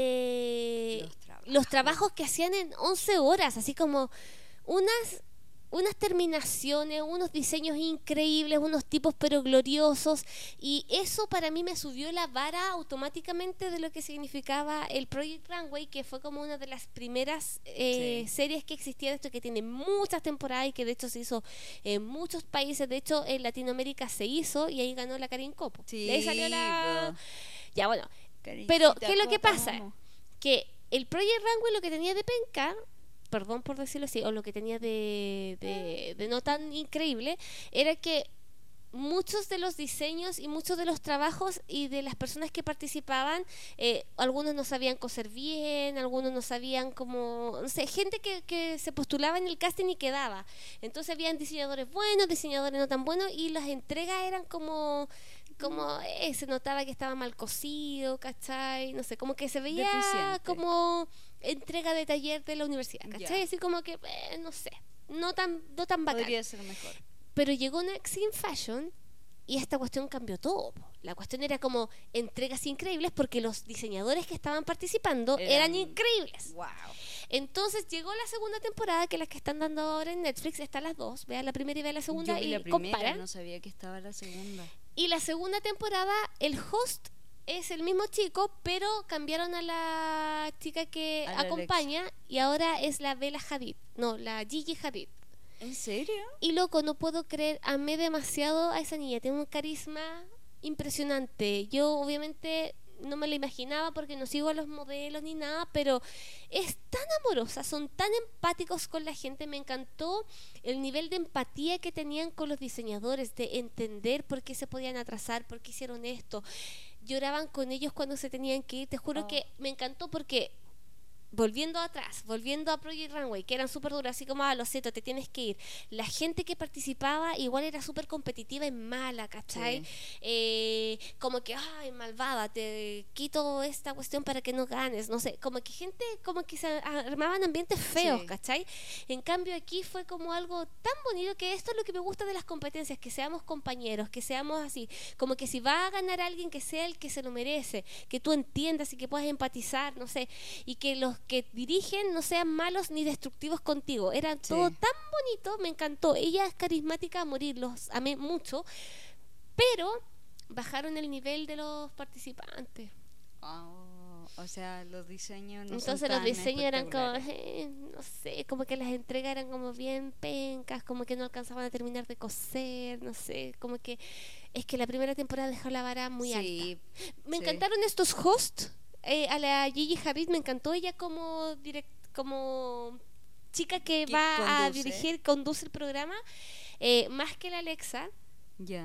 eh, Los trabajos. los trabajos que hacían en once horas, así como unas unas terminaciones, unos diseños increíbles, unos tipos pero gloriosos, y eso para mí me subió la vara automáticamente de lo que significaba el Project Runway, que fue como una de las primeras eh, Sí. series que existía de esto, que tiene muchas temporadas y que de hecho se hizo en muchos países, de hecho en Latinoamérica se hizo y ahí ganó la Karin Copo. Sí, De ahí salió la... po. Ya, bueno, Cariñita, pero ¿qué es lo que Copa, pasa? vamos. Que el Project Runway lo que tenía de penca, perdón por decirlo así, o lo que tenía de, de, de no tan increíble, era que muchos de los diseños y muchos de los trabajos y de las personas que participaban, eh, algunos no sabían coser bien, algunos no sabían como, no sé, gente que, que se postulaba en el casting y quedaba. Entonces habían diseñadores buenos, diseñadores no tan buenos, y las entregas eran como como eh, se notaba que estaba mal cosido, ¿cachai? No sé, como que se veía Deficiente. como entrega de taller de la universidad, ¿cachai? Ya. Así como que, eh, no sé, no tan, no tan bacán. Podría ser mejor. Pero llegó Next in Fashion y esta cuestión cambió todo. Po. La cuestión era como entregas increíbles porque los diseñadores que estaban participando eran, Eran- increíbles. Wow. Entonces llegó la segunda temporada, que es la que están dando ahora en Netflix, están las dos, vean la primera y vean la segunda Yo vi y la primera, comparan. no sabía que estaba la segunda. Y la segunda temporada, el host es el mismo chico, pero cambiaron a la chica que A la acompaña y ahora es la Bella Hadid, no, la Gigi Hadid. ¿En serio? Y loco, no puedo creer, amé demasiado a esa niña, tiene un carisma impresionante. Yo obviamente no me la imaginaba porque no sigo a los modelos ni nada, pero es tan amorosa, son tan empáticos con la gente. Me encantó el nivel de empatía que tenían con los diseñadores, de entender por qué se podían atrasar, por qué hicieron esto. Lloraban con ellos cuando se tenían que ir. Te juro Oh. que me encantó porque volviendo atrás, volviendo a Project Runway, que eran súper duras, así como, ah, lo siento, te tienes que ir. La gente que participaba igual era súper competitiva y mala, ¿cachai? Sí. Eh, como que, ay, malvada, te quito esta cuestión para que no ganes, no sé, como que gente, como que se armaban ambientes feos, Sí. ¿cachai? En cambio aquí fue como algo tan bonito, que esto es lo que me gusta de las competencias, que seamos compañeros, que seamos así, como que si va a ganar alguien, que sea el que se lo merece, que tú entiendas y que puedas empatizar, no sé, y que los que dirigen no sean malos ni destructivos contigo. Era Sí. todo tan bonito, me encantó. Ella es carismática a morir, los amé mucho, pero bajaron el nivel de los participantes. Oh, o sea, los diseños no son Entonces los tan diseños eran como, espectaculares. eh, no sé, como que las entregas eran como bien pencas, como que no alcanzaban a terminar de coser, no sé, como que es que la primera temporada dejó la vara muy Sí, alta. Me sí. encantaron estos hosts. Eh, a la Gigi Hadid me encantó ella como direct, como chica que Que va a conduce. dirigir, conduce el programa, eh, más que la Alexa, Ya.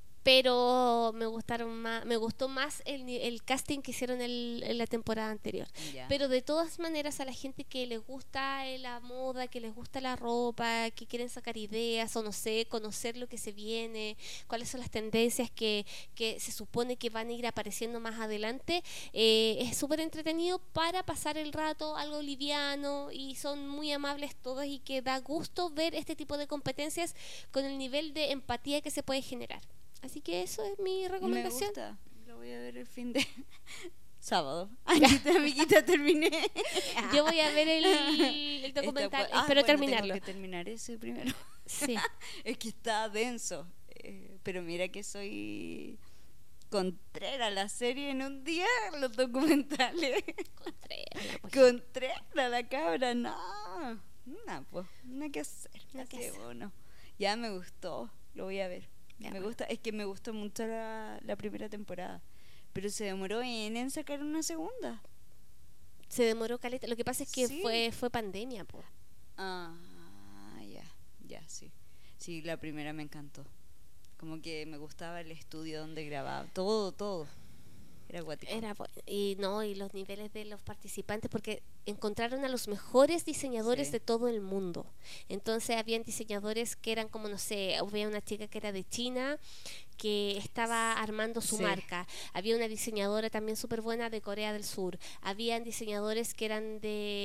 pero me gustaron más, me gustó más el, ni- el casting que hicieron el- en la temporada anterior. Ya. Pero de todas maneras, a la gente que les gusta eh, la moda, que les gusta la ropa, que quieren sacar ideas o no sé, conocer lo que se viene, cuáles son las tendencias que, que se supone que van a ir apareciendo más adelante, eh, es súper entretenido para pasar el rato, algo liviano, y son muy amables todos y que da gusto ver este tipo de competencias con el nivel de empatía que se puede generar. Así que eso es mi Me recomendación. gusta. Lo voy a ver el fin de sábado. Amiguita, amiguita, terminé. Yo voy a ver el, el documental, Esta- ah, espero bueno, terminarlo. Tengo que terminar ese primero. Sí. Es que está denso. Eh, pero mira que soy contrera la serie en un día, los documentales. Contreras, pues. Contrera la cabra, no. No, pues, nada que hacer. Nada que Así, hacer. bueno. Ya me gustó, lo voy a ver. Ya, me bueno. gusta, es que me gustó mucho la, la primera temporada. Pero se demoró en, en sacar una segunda. Se demoró caleta. Lo que pasa es que Sí. fue fue pandemia, po. Ah, ya, ya, sí. Sí, la primera me encantó. Como que me gustaba el estudio donde grababa. Todo, todo. Era guático. Era bu- y no, y los niveles de los participantes, porque encontraron a los mejores diseñadores Sí. de todo el mundo. Entonces habían diseñadores que eran como, no sé, había una chica que era de China que estaba armando su Sí. marca. Había una diseñadora también súper buena de Corea del Sur. Habían diseñadores que eran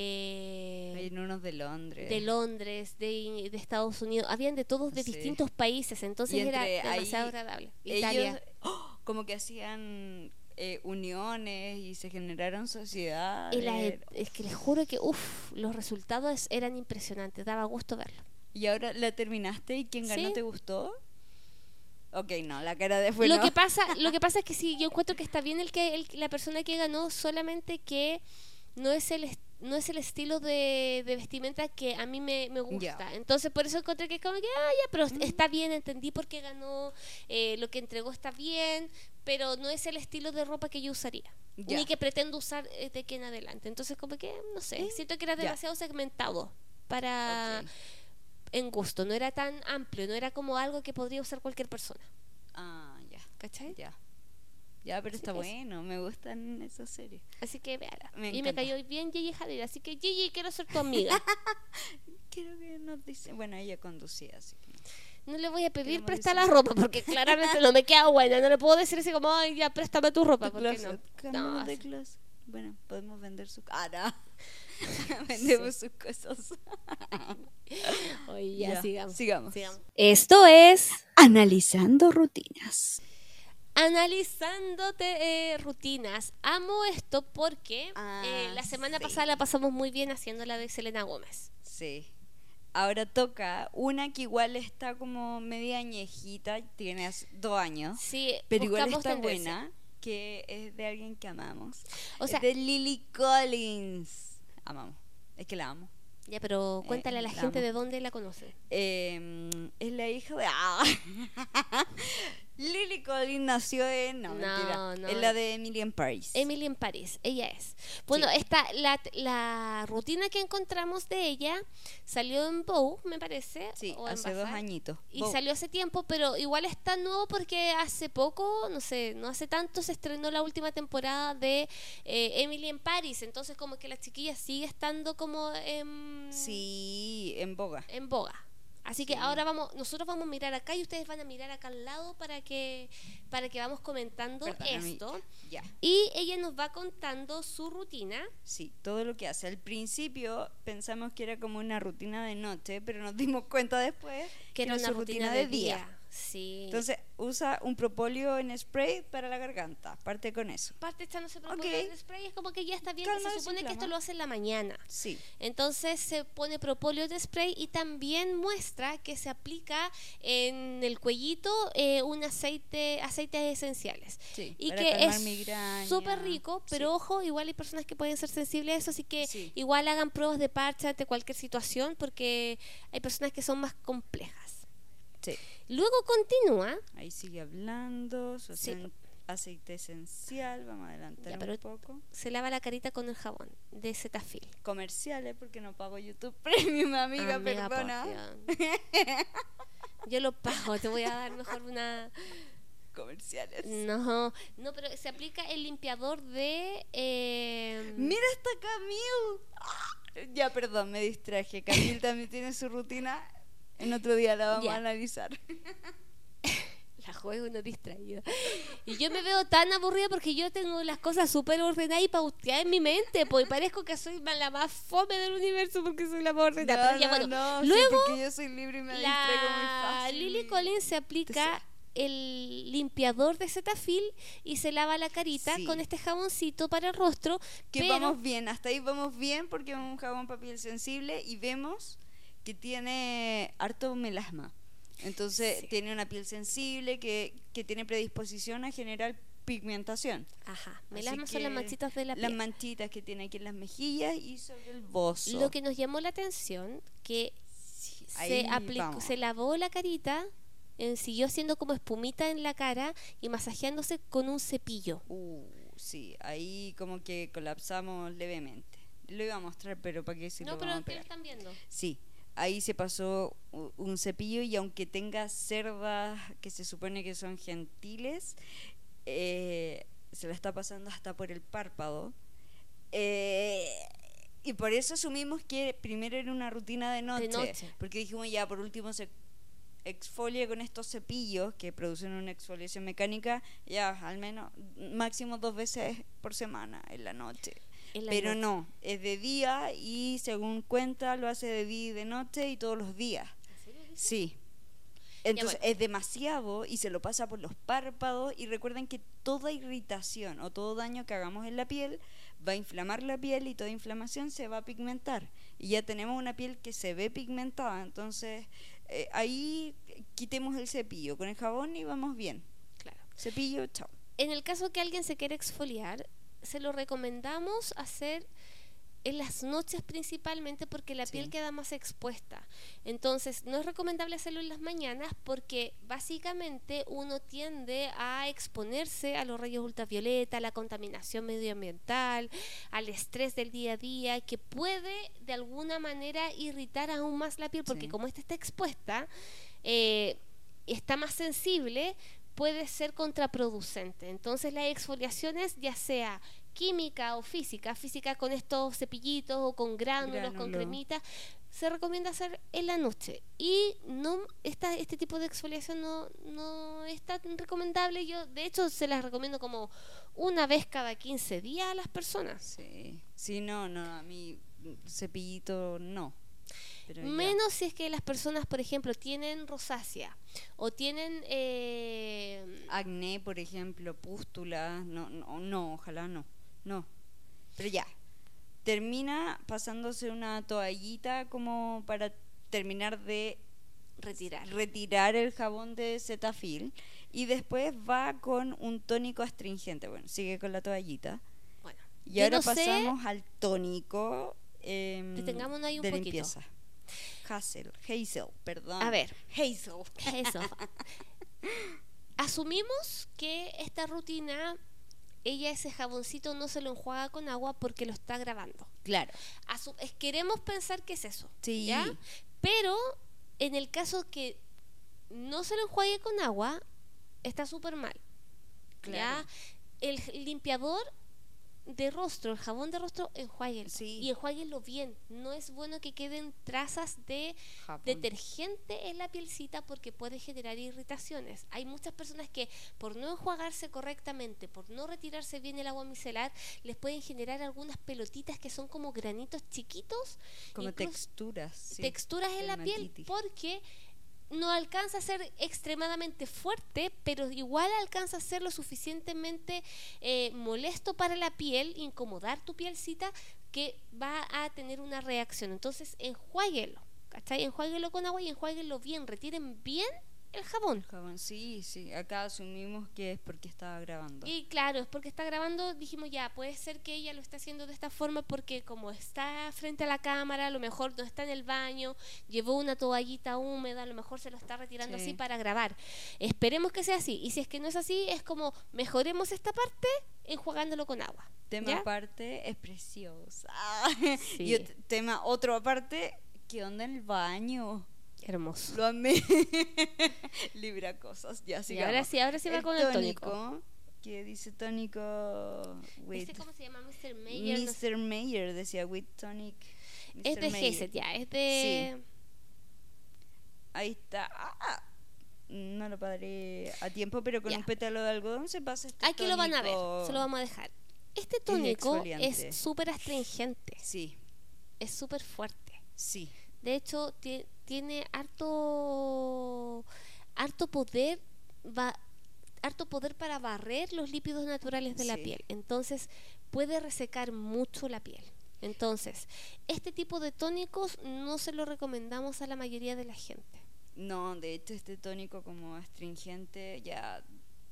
de Hay en unos de Londres. de Londres, de, de Estados Unidos, habían de todos de Sí. distintos países, entonces Y era entre ahí, demasiado agradable. Ellos Italia. ¡oh! como que hacían eh, uniones y se generaron sociedades. Y la- es que les juro que uff, los resultados eran impresionantes, daba gusto verlo. Y ahora la terminaste y quien ganó Sí. te gustó. Ok, no, la cara de fue Lo no. que pasa, lo que pasa es que sí, yo encuentro que está bien el que el- la persona que ganó, solamente que no es el est- no es el estilo de, de vestimenta que a mí me, me gusta. Ya. Entonces por eso encontré que como que, ah, ya, pero está bien, entendí por qué ganó, eh, lo que entregó está bien, pero no es el estilo de ropa que yo usaría. Ya. Ni que pretendo usar eh, de aquí en adelante. Entonces como que, no sé, Sí, siento que era ya. demasiado segmentado para Ok. en gusto, no era tan amplio, no era como algo que podría usar cualquier persona. Ah, ya, ¿Cachai? ya. Ya, pero Así está que eso. bueno, me gustan esas series. Así que véala. Me y me encanta. cayó bien Gigi Hadid, así que Gigi, quiero ser tu amiga. Quiero que nos dice, bueno, ella conducía, así que no. No le voy a pedir Queremos prestar decir- la ropa porque claramente no me queda buena. No le puedo decir así como, ay, ya préstame tu ropa. Tu Porque no. closet, No, cambiamos de así- closet. Bueno, podemos vender su ah, no. Vendemos sus cosas. Oye, ya, Ya, sigamos. sigamos. Esto es Analizando rutinas. Analizándote eh, rutinas. Amo esto porque Ah, eh, la semana sí. pasada la pasamos muy bien haciendo la de Selena Gómez. Sí. Ahora toca una que igual está como media añejita, tiene as- dos años, Sí, pero igual buscamos está tendencia. buena, que es de alguien que amamos. O sea- es de Lily Collins. Amamos. Es que la amo. Ya, pero cuéntale a la la gente amo. de dónde la conoce. Eh, es la hija de... ¡Ah! Lily Collins nació en... No, No, mentira. no. Es la de Emily in Paris. Emily en París, ella es. Bueno, Sí. esta, la, la rutina que encontramos de ella salió en Vogue, me parece. Sí, o en hace dos Bazaar, añitos. Y Vogue. salió hace tiempo, pero igual está nuevo porque hace poco, no sé, no hace tanto se estrenó la última temporada de eh, Emily en París. Entonces como que la chiquilla sigue estando como en, Sí, en boga. en boga. Así que Sí. ahora vamos, nosotros vamos a mirar acá y ustedes van a mirar acá al lado para que, para que vamos comentando Perdón, a mí- esto. Ya. Y ella nos va contando su rutina. Sí, todo lo que hace. Al principio pensamos que era como una rutina de noche, pero nos dimos cuenta después Que era una su rutina de día. Sí. Entonces usa un propóleo en spray para la garganta. Parte con eso. parte echándose Ok. propóleo de spray, es como que ya está bien, Calma, que se supone que esto desinflama. lo hace en la mañana. Sí. Entonces se pone propóleo de spray y también muestra que se aplica en el cuellito eh, un aceite, aceites esenciales. Sí, Y para que calmar es migraña. súper rico, pero Sí. ojo, igual hay personas que pueden ser sensibles a eso, así que Sí. igual hagan pruebas de parche ante cualquier situación porque hay personas que son más complejas. Sí. Luego continúa. Ahí sigue hablando. Su Sí. acen- aceite esencial. Vamos a adelantar Ya, pero- un poco. Se lava la carita con el jabón de Cetaphil. Comerciales, porque no pago YouTube Premium, amiga, Amiga, por perdona. Dios. Yo lo pago, te voy a dar mejor una... Comerciales. No, no, pero se aplica el limpiador de... eh, Mira esta Camille. Ah, ya, perdón, me distraje. Camille también tiene su rutina. En otro día la vamos Ya. a analizar. La juego no distraída. Y yo me veo tan aburrida porque yo tengo las cosas súper ordenadas y pauteadas en mi mente, pues parezco que soy la más fome del universo porque soy la más ordenada. Pero ya, bueno, no, sí, luego porque yo soy libre y me distraigo muy la fácil. Lily Collins se aplica el limpiador de Cetaphil y se lava la carita Sí. con este jaboncito para el rostro. Que pero vamos bien, hasta ahí vamos bien porque es un jabón para piel sensible y vemos que tiene harto melasma. Entonces Sí. tiene una piel sensible que, que tiene predisposición a generar pigmentación. Ajá, Así melasma son las que manchitas de la Las piel. manchitas que tiene aquí en las mejillas y sobre el bozo. Lo que nos llamó la atención que ahí se aplicó, vamos. se lavó la carita, eh, siguió haciendo como espumita en la cara y masajeándose con un cepillo. Uh, sí, ahí como que colapsamos levemente. Lo iba a mostrar, pero para qué si No, lo pero vamos a ¿qué lo pegar. están viendo? Sí, ahí se pasó u- un cepillo y aunque tenga cerdas que se supone que son gentiles, eh, se la está pasando hasta por el párpado. Eh, y por eso asumimos que primero era una rutina de noche, noche. porque dijimos ya por último se exfolia con estos cepillos que producen una exfoliación mecánica ya al menos máximo dos veces por semana en la noche. En la Pero noche. no, es de día y según cuenta lo hace de día y de noche y todos los días. Sí. Entonces bueno. es demasiado y se lo pasa por los párpados y recuerden que toda irritación o todo daño que hagamos en la piel va a inflamar la piel y toda inflamación se va a pigmentar. Y ya tenemos una piel que se ve pigmentada, entonces eh, ahí quitemos el cepillo con el jabón y vamos bien. Claro. Cepillo, chao. En el caso que alguien se quiera exfoliar, se lo recomendamos hacer en las noches principalmente porque la Sí. piel queda más expuesta. Entonces, no es recomendable hacerlo en las mañanas porque básicamente uno tiende a exponerse a los rayos ultravioleta, a la contaminación medioambiental, al estrés del día a día, que puede de alguna manera irritar aún más la piel porque Sí. como esta está expuesta, eh, está más sensible, puede ser contraproducente. Entonces las exfoliaciones, ya sea química o física, física con estos cepillitos o con gránulos, con Gránulo. cremitas, se recomienda hacer en la noche. Y no esta, este tipo de exfoliación no, no es tan recomendable. Yo, de hecho, se las recomiendo como una vez cada quince días a las personas. Sí, sí, no, no, a mí cepillito no. Pero ya. Menos si es que las personas, por ejemplo, tienen rosácea o tienen... Eh, Acné, por ejemplo, pústulas, no, no, no, ojalá no, no. Pero ya, termina pasándose una toallita como para terminar de retirar. retirar el jabón de Cetaphil y después va con un tónico astringente. Bueno, sigue con la toallita. Bueno, Y yo ahora no sé- pasamos al tónico em, Detengámonos ahí un de poquito. limpieza. Hazel, Hazel, perdón. A ver. Hazel. Eso. Asumimos que esta rutina, ella ese jaboncito no se lo enjuaga con agua porque lo está grabando. Claro. Asu- es- queremos pensar que es eso. Sí. ¿Ya? Pero en el caso que no se lo enjuague con agua, está súper mal. Claro. ¿Ya? El j- limpiador de rostro, el jabón de rostro, enjuáguenlo. Sí. Y enjuáguenlo bien. No es bueno que queden trazas de Jabón. detergente en la pielcita porque puede generar irritaciones. Hay muchas personas que por no enjuagarse correctamente, por no retirarse bien el agua micelar, les pueden generar algunas pelotitas que son como granitos chiquitos, Como incluso texturas. sí. texturas en la piel, Dermatitis. porque no alcanza a ser extremadamente fuerte, pero igual alcanza a ser lo suficientemente eh, molesto para la piel, incomodar tu pielcita, que va a tener una reacción. Entonces, enjuáguelo, ¿cachai? Enjuáguelo con agua y enjuáguelo bien, retiren bien el jabón. Jabón, sí, sí. Acá asumimos que es porque estaba grabando. Y claro, es porque está grabando, dijimos ya, puede ser que ella lo está haciendo de esta forma porque como está frente a la cámara, a lo mejor no está en el baño, llevó una toallita húmeda, a lo mejor se lo está retirando Sí. así para grabar. Esperemos que sea así. Y si es que no es así, es como mejoremos esta parte enjuagándolo con agua. Tema ¿ya? aparte es preciosa. Sí. Y ot- tema otro aparte, ¿qué onda en el baño? Hermoso. Lo amé. Libra cosas, ya Y sigamos. ahora sí, ahora sí va con el tónico. ¿Qué dice tónico? With ¿Viste cómo se llama? mister Mayer. No sé. mister Mayer decía with tonic. Es de mister Mayer. Gesset, ya, es de... Ahí está. Ah, no lo padré a tiempo, pero con Ya. un pétalo de algodón se pasa este Aquí lo van a ver, tónico. se lo vamos a dejar. Este tónico exfoliante. es súper astringente, Sí, es súper fuerte. sí. De hecho, ti- tiene harto, harto poder, va, harto poder para barrer los lípidos naturales de la Sí. piel. Entonces, puede resecar mucho la piel. Entonces, este tipo de tónicos no se lo recomendamos a la mayoría de la gente. No, de hecho este tónico como astringente ya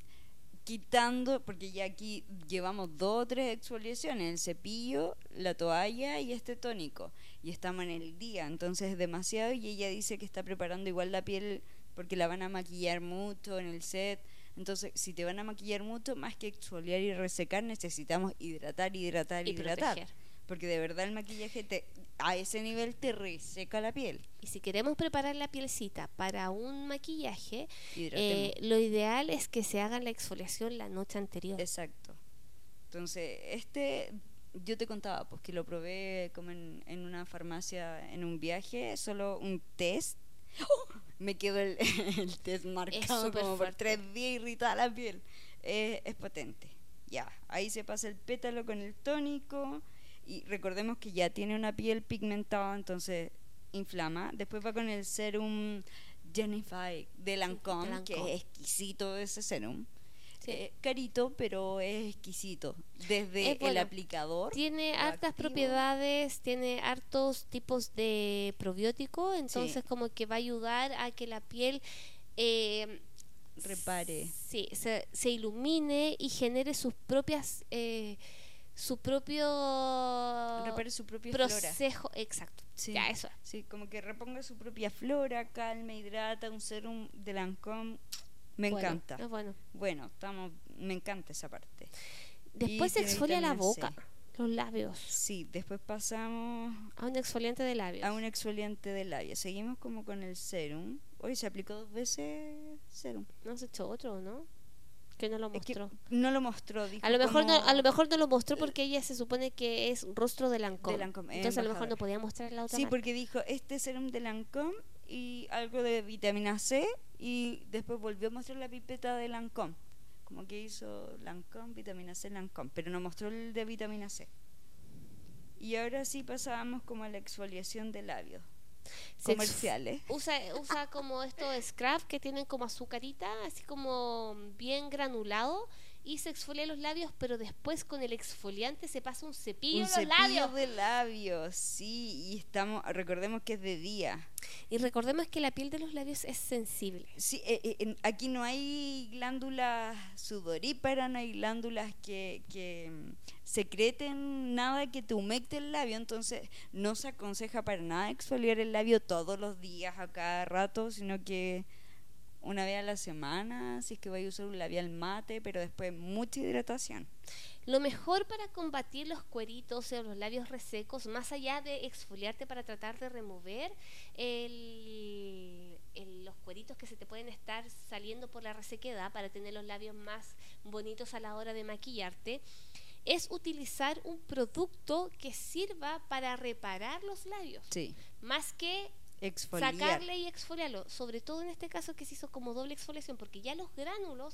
quitando, porque ya aquí llevamos dos o tres exfoliaciones, el cepillo, la toalla y este tónico, y estamos en el día, entonces es demasiado, y ella dice que está preparando igual la piel porque la van a maquillar mucho en el set. Entonces, si te van a maquillar mucho, más que exfoliar y resecar, necesitamos hidratar, hidratar, Y hidratar. proteger. Porque de verdad el maquillaje te, a ese nivel te reseca la piel. Y si queremos preparar la pielcita para un maquillaje, Hidratemos. eh, lo ideal es que se haga la exfoliación la noche anterior. Exacto. Entonces, este, yo te contaba, pues que lo probé como en, en una farmacia, en un viaje, solo un test. ¡Oh! Me quedó el, el test marcado súper como por fuerte. tres días irritada la piel. Eh, es potente. Ya, ahí se pasa el pétalo con el tónico. Y recordemos que ya tiene una piel pigmentada, entonces inflama. Después va con el serum Genify de Lancome, de que Lancome. es exquisito ese serum. Sí. Eh, carito, pero es exquisito. Desde Es bueno. el aplicador. Tiene lo hartas activo. propiedades, tiene hartos tipos de probiótico, entonces como que va a ayudar a que la piel eh, Repare. sí, se, se ilumine y genere sus propias eh, su propio Repare su propia flora. proceso, exacto. Sí. Ya eso. Sí, como que reponga su propia flora, calma, hidrata, un serum de Lancome. Me Bueno, encanta. es bueno. Bueno, estamos, me encanta esa parte. Después Y se tiene exfolia la vitamina boca, C. los labios, Sí, después pasamos a un exfoliante de labios. a un exfoliante de labios. Seguimos como con el serum. Hoy se aplicó dos veces serum. No se echó otro, ¿no? Que no lo Es que mostró. no lo mostró. Dijo A lo mejor no, como- a lo mejor no lo mostró porque ella se supone que es rostro de Lancome. De Lancome, es Entonces a lo mejor no embajador. podía mostrar la otra Sí, marca. porque dijo este serum de Lancome y algo de vitamina C y después volvió a mostrar la pipeta de Lancome. Como que hizo Lancome, vitamina C, Lancome, pero no mostró el de vitamina C. Y ahora sí pasábamos como a la exfoliación de labios. Se ex- comerciales. Usa, usa como estos scrub que tienen como azucarita, así como bien granulado, y se exfolia los labios, pero después con el exfoliante se pasa un cepillo Un en los cepillo labios. de labios, sí, y estamos, recordemos que es de día. Y recordemos que la piel de los labios es sensible. Sí, eh, eh, en- aquí no hay glándulas sudoríparas, no hay glándulas que, que mm, secreten nada que te humecte el labio, entonces no se aconseja para nada exfoliar el labio todos los días a cada rato, sino que una vez a la semana, si es que voy a usar un labial mate, pero después mucha hidratación. Lo mejor para combatir los cueritos o los labios resecos, más allá de exfoliarte para tratar de remover el, el- los cueritos que se te pueden estar saliendo por la resequedad, para tener los labios más bonitos a la hora de maquillarte, es utilizar un producto que sirva para reparar los labios, Sí, más que exfoliar. sacarle y exfoliarlo, sobre todo en este caso que se hizo como doble exfoliación, porque ya los gránulos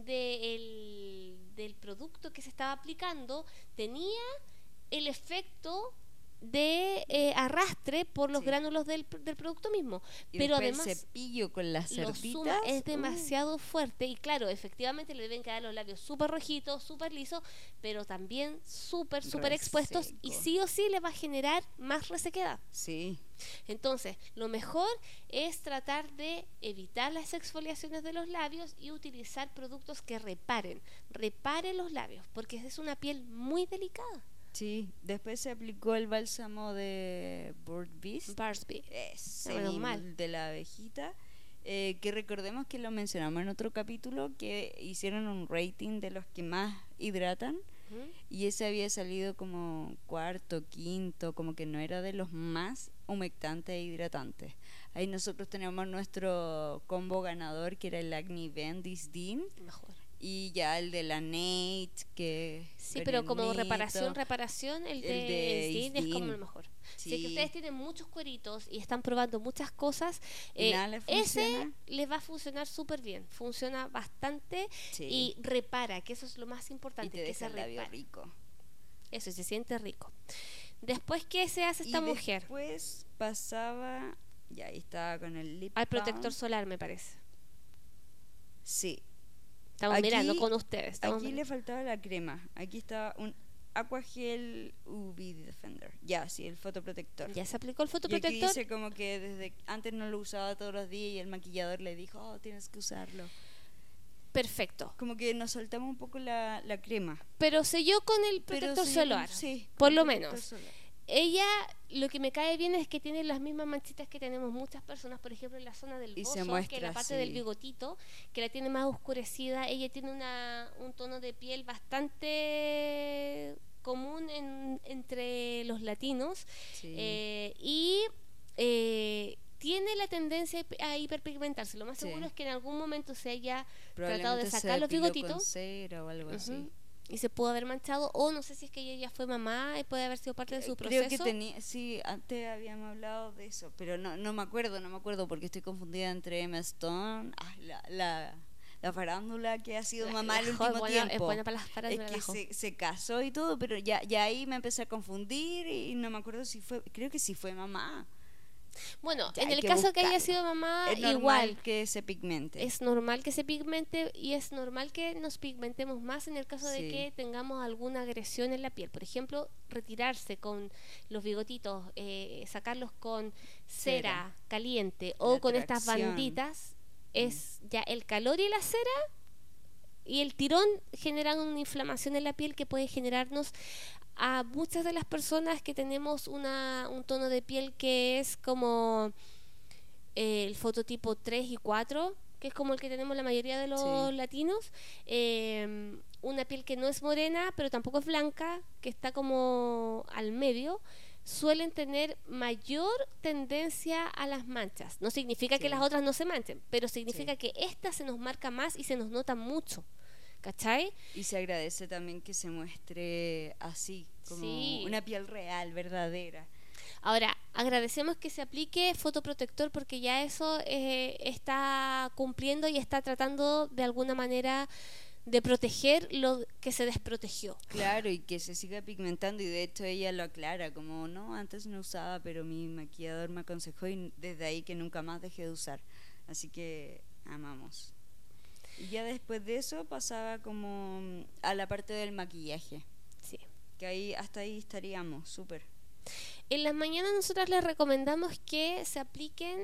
del, del producto que se estaba aplicando tenía el efecto de eh, arrastre por los Sí. gránulos del, del producto mismo, Y pero después además el cepillo con las lo cerditas. suma, es uh, demasiado fuerte, y claro, efectivamente le deben quedar los labios súper rojitos, súper lisos, pero también súper, súper expuestos, y Reseco. sí o sí le va a generar más resequedad. Sí, Entonces, lo mejor es tratar de evitar las exfoliaciones de los labios y utilizar productos que reparen, reparen los labios, porque es una piel muy delicada. sí. Después se aplicó el bálsamo de Burt's Bees. Barsby. Ese menos mismo, mal. el de la abejita. Eh, que recordemos que lo mencionamos en otro capítulo, que hicieron un rating de los que más hidratan. Ujú. Y ese había salido como cuarto, quinto, como que no era de los más humectantes e hidratantes. Ahí nosotros tenemos nuestro combo ganador, que era el Acne Event Disdin, Mejor. y ya el de la Nate, que Sí, pero como Coronito. reparación, reparación, el de, El de Isdin es como Isdin. el mejor. Si Sí. es que ustedes tienen muchos cueritos y están probando muchas cosas, Y eh, nada les ese funciona. les va a funcionar súper bien. Funciona bastante Sí. y repara, que eso es lo más Y importante, te que se deja el labio repare. rico. Eso, y se siente rico. Después, ¿qué se hace esta y mujer? después pasaba, ya ahí estaba con el lip Al protector balm. solar, me parece. Sí, Estamos Aquí- mirando con ustedes. Estamos aquí le mirando. faltaba la crema. Aquí está un Aqua Gel U V Defender. Ya, sí, el fotoprotector. ¿Ya se aplicó el Y aquí fotoprotector? dice como que desde antes no lo usaba todos los días y el maquillador le dijo, oh, tienes que usarlo. Perfecto. Como que nos saltamos un poco la, la crema. Pero selló con el Pero protector sí, solar. sí, por con lo protector menos. solar. Ella, lo que me cae bien es que tiene las mismas manchitas que tenemos muchas personas, por ejemplo, en la zona del Y bozo, se que es muestra, la parte del sí. bigotito, que la tiene más oscurecida. Ella tiene una, un tono de piel bastante común en- entre los latinos. Sí. Eh, y eh, tiene la tendencia a hiperpigmentarse. Lo más Sí. seguro es que en algún momento se haya tratado de Probablemente se sacar los depiló con bigotitos. cera o algo así. Ujú, y se pudo haber manchado, o no sé si es que ella ya fue mamá y puede haber sido parte de su Eh, proceso. Creo que tenía, sí, antes habíamos hablado de eso, pero no, no me acuerdo, no me acuerdo porque estoy confundida entre Emma Stone, ah, la, la, la farándula que ha sido La- mamá la el Jo último es buena- es tiempo. buena para las farándulas, Es la que Jo. se, se casó y todo, pero ya, ya ahí me empecé a confundir y no me acuerdo si fue, creo que sí fue mamá. Bueno, Ya en hay el que caso que haya buscarlo. sido mamá, es normal igual. que se pigmente. Es normal que se pigmente y es normal que nos pigmentemos más en el caso de Sí. que tengamos alguna agresión en la piel. Por ejemplo, retirarse con los bigotitos, eh, sacarlos con cera, Cera. caliente o La con estas tracción. banditas, es ya el calor y la cera y el tirón generan una inflamación en la piel que puede generarnos a muchas de las personas que tenemos una, un tono de piel que es como eh, el fototipo tres y cuatro, que es como el que tenemos la mayoría de los Sí. latinos, eh, una piel que no es morena, pero tampoco es blanca, que está como al medio, suelen tener mayor tendencia a las manchas. No significa que Sí. las otras no se manchen, pero significa Sí. que esta se nos marca más y se nos nota mucho. ¿Cachai? Y se agradece también que se muestre así, como Sí. una piel real, verdadera. Ahora, agradecemos que se aplique fotoprotector porque ya eso eh, está cumpliendo y está tratando de alguna manera de proteger lo que se desprotegió. Claro, y que se siga pigmentando, y de hecho ella lo aclara, como no, antes no usaba, pero mi maquillador me aconsejó y desde ahí que nunca más dejé de usar. Así que amamos. Y ya después de eso pasaba como a la parte del maquillaje, Sí. que ahí hasta ahí estaríamos, súper. En las mañanas nosotras les recomendamos que se apliquen,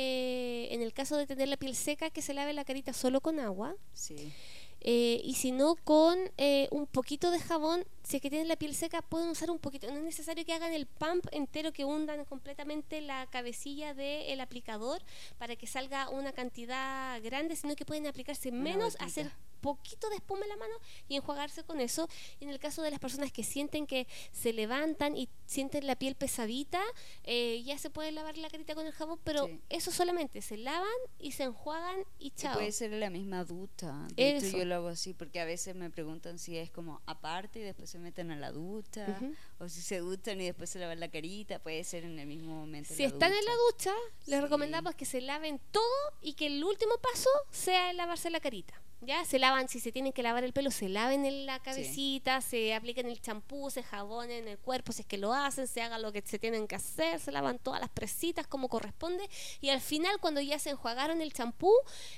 eh, en el caso de tener la piel seca, que se lave la carita solo con agua. Sí. Eh, y si no, con eh, un poquito de jabón. Si es que tienen la piel seca, pueden usar un poquito. No es necesario que hagan el pump entero, que hundan completamente la cabecilla del aplicador para que salga una cantidad grande, sino que pueden aplicarse Una menos, gotita. hacer poquito de espuma en la mano y enjuagarse con eso. Y en el caso de las personas que sienten que se levantan y sienten la piel pesadita, eh, ya se puede lavar la carita con el jabón, pero Sí. eso solamente, se lavan y se enjuagan y Y chao. puede ser en la misma ducha. De hecho, Eso. yo lo hago así porque a veces me preguntan si es como aparte y después se meten a la ducha, Ujú. o si se duchan y después se lavan la carita. Puede ser en el mismo momento. Si la están en la ducha. ducha, les Sí. recomendamos que se laven todo y que el último paso sea el lavarse la carita. Ya se lavan, si se tienen que lavar el pelo, se laven en la cabecita, se apliquen el champú, se jabonen el cuerpo si es que lo hacen, se hagan lo que se tienen que hacer, se lavan todas las presitas como corresponde y al final, cuando ya se enjuagaron el champú,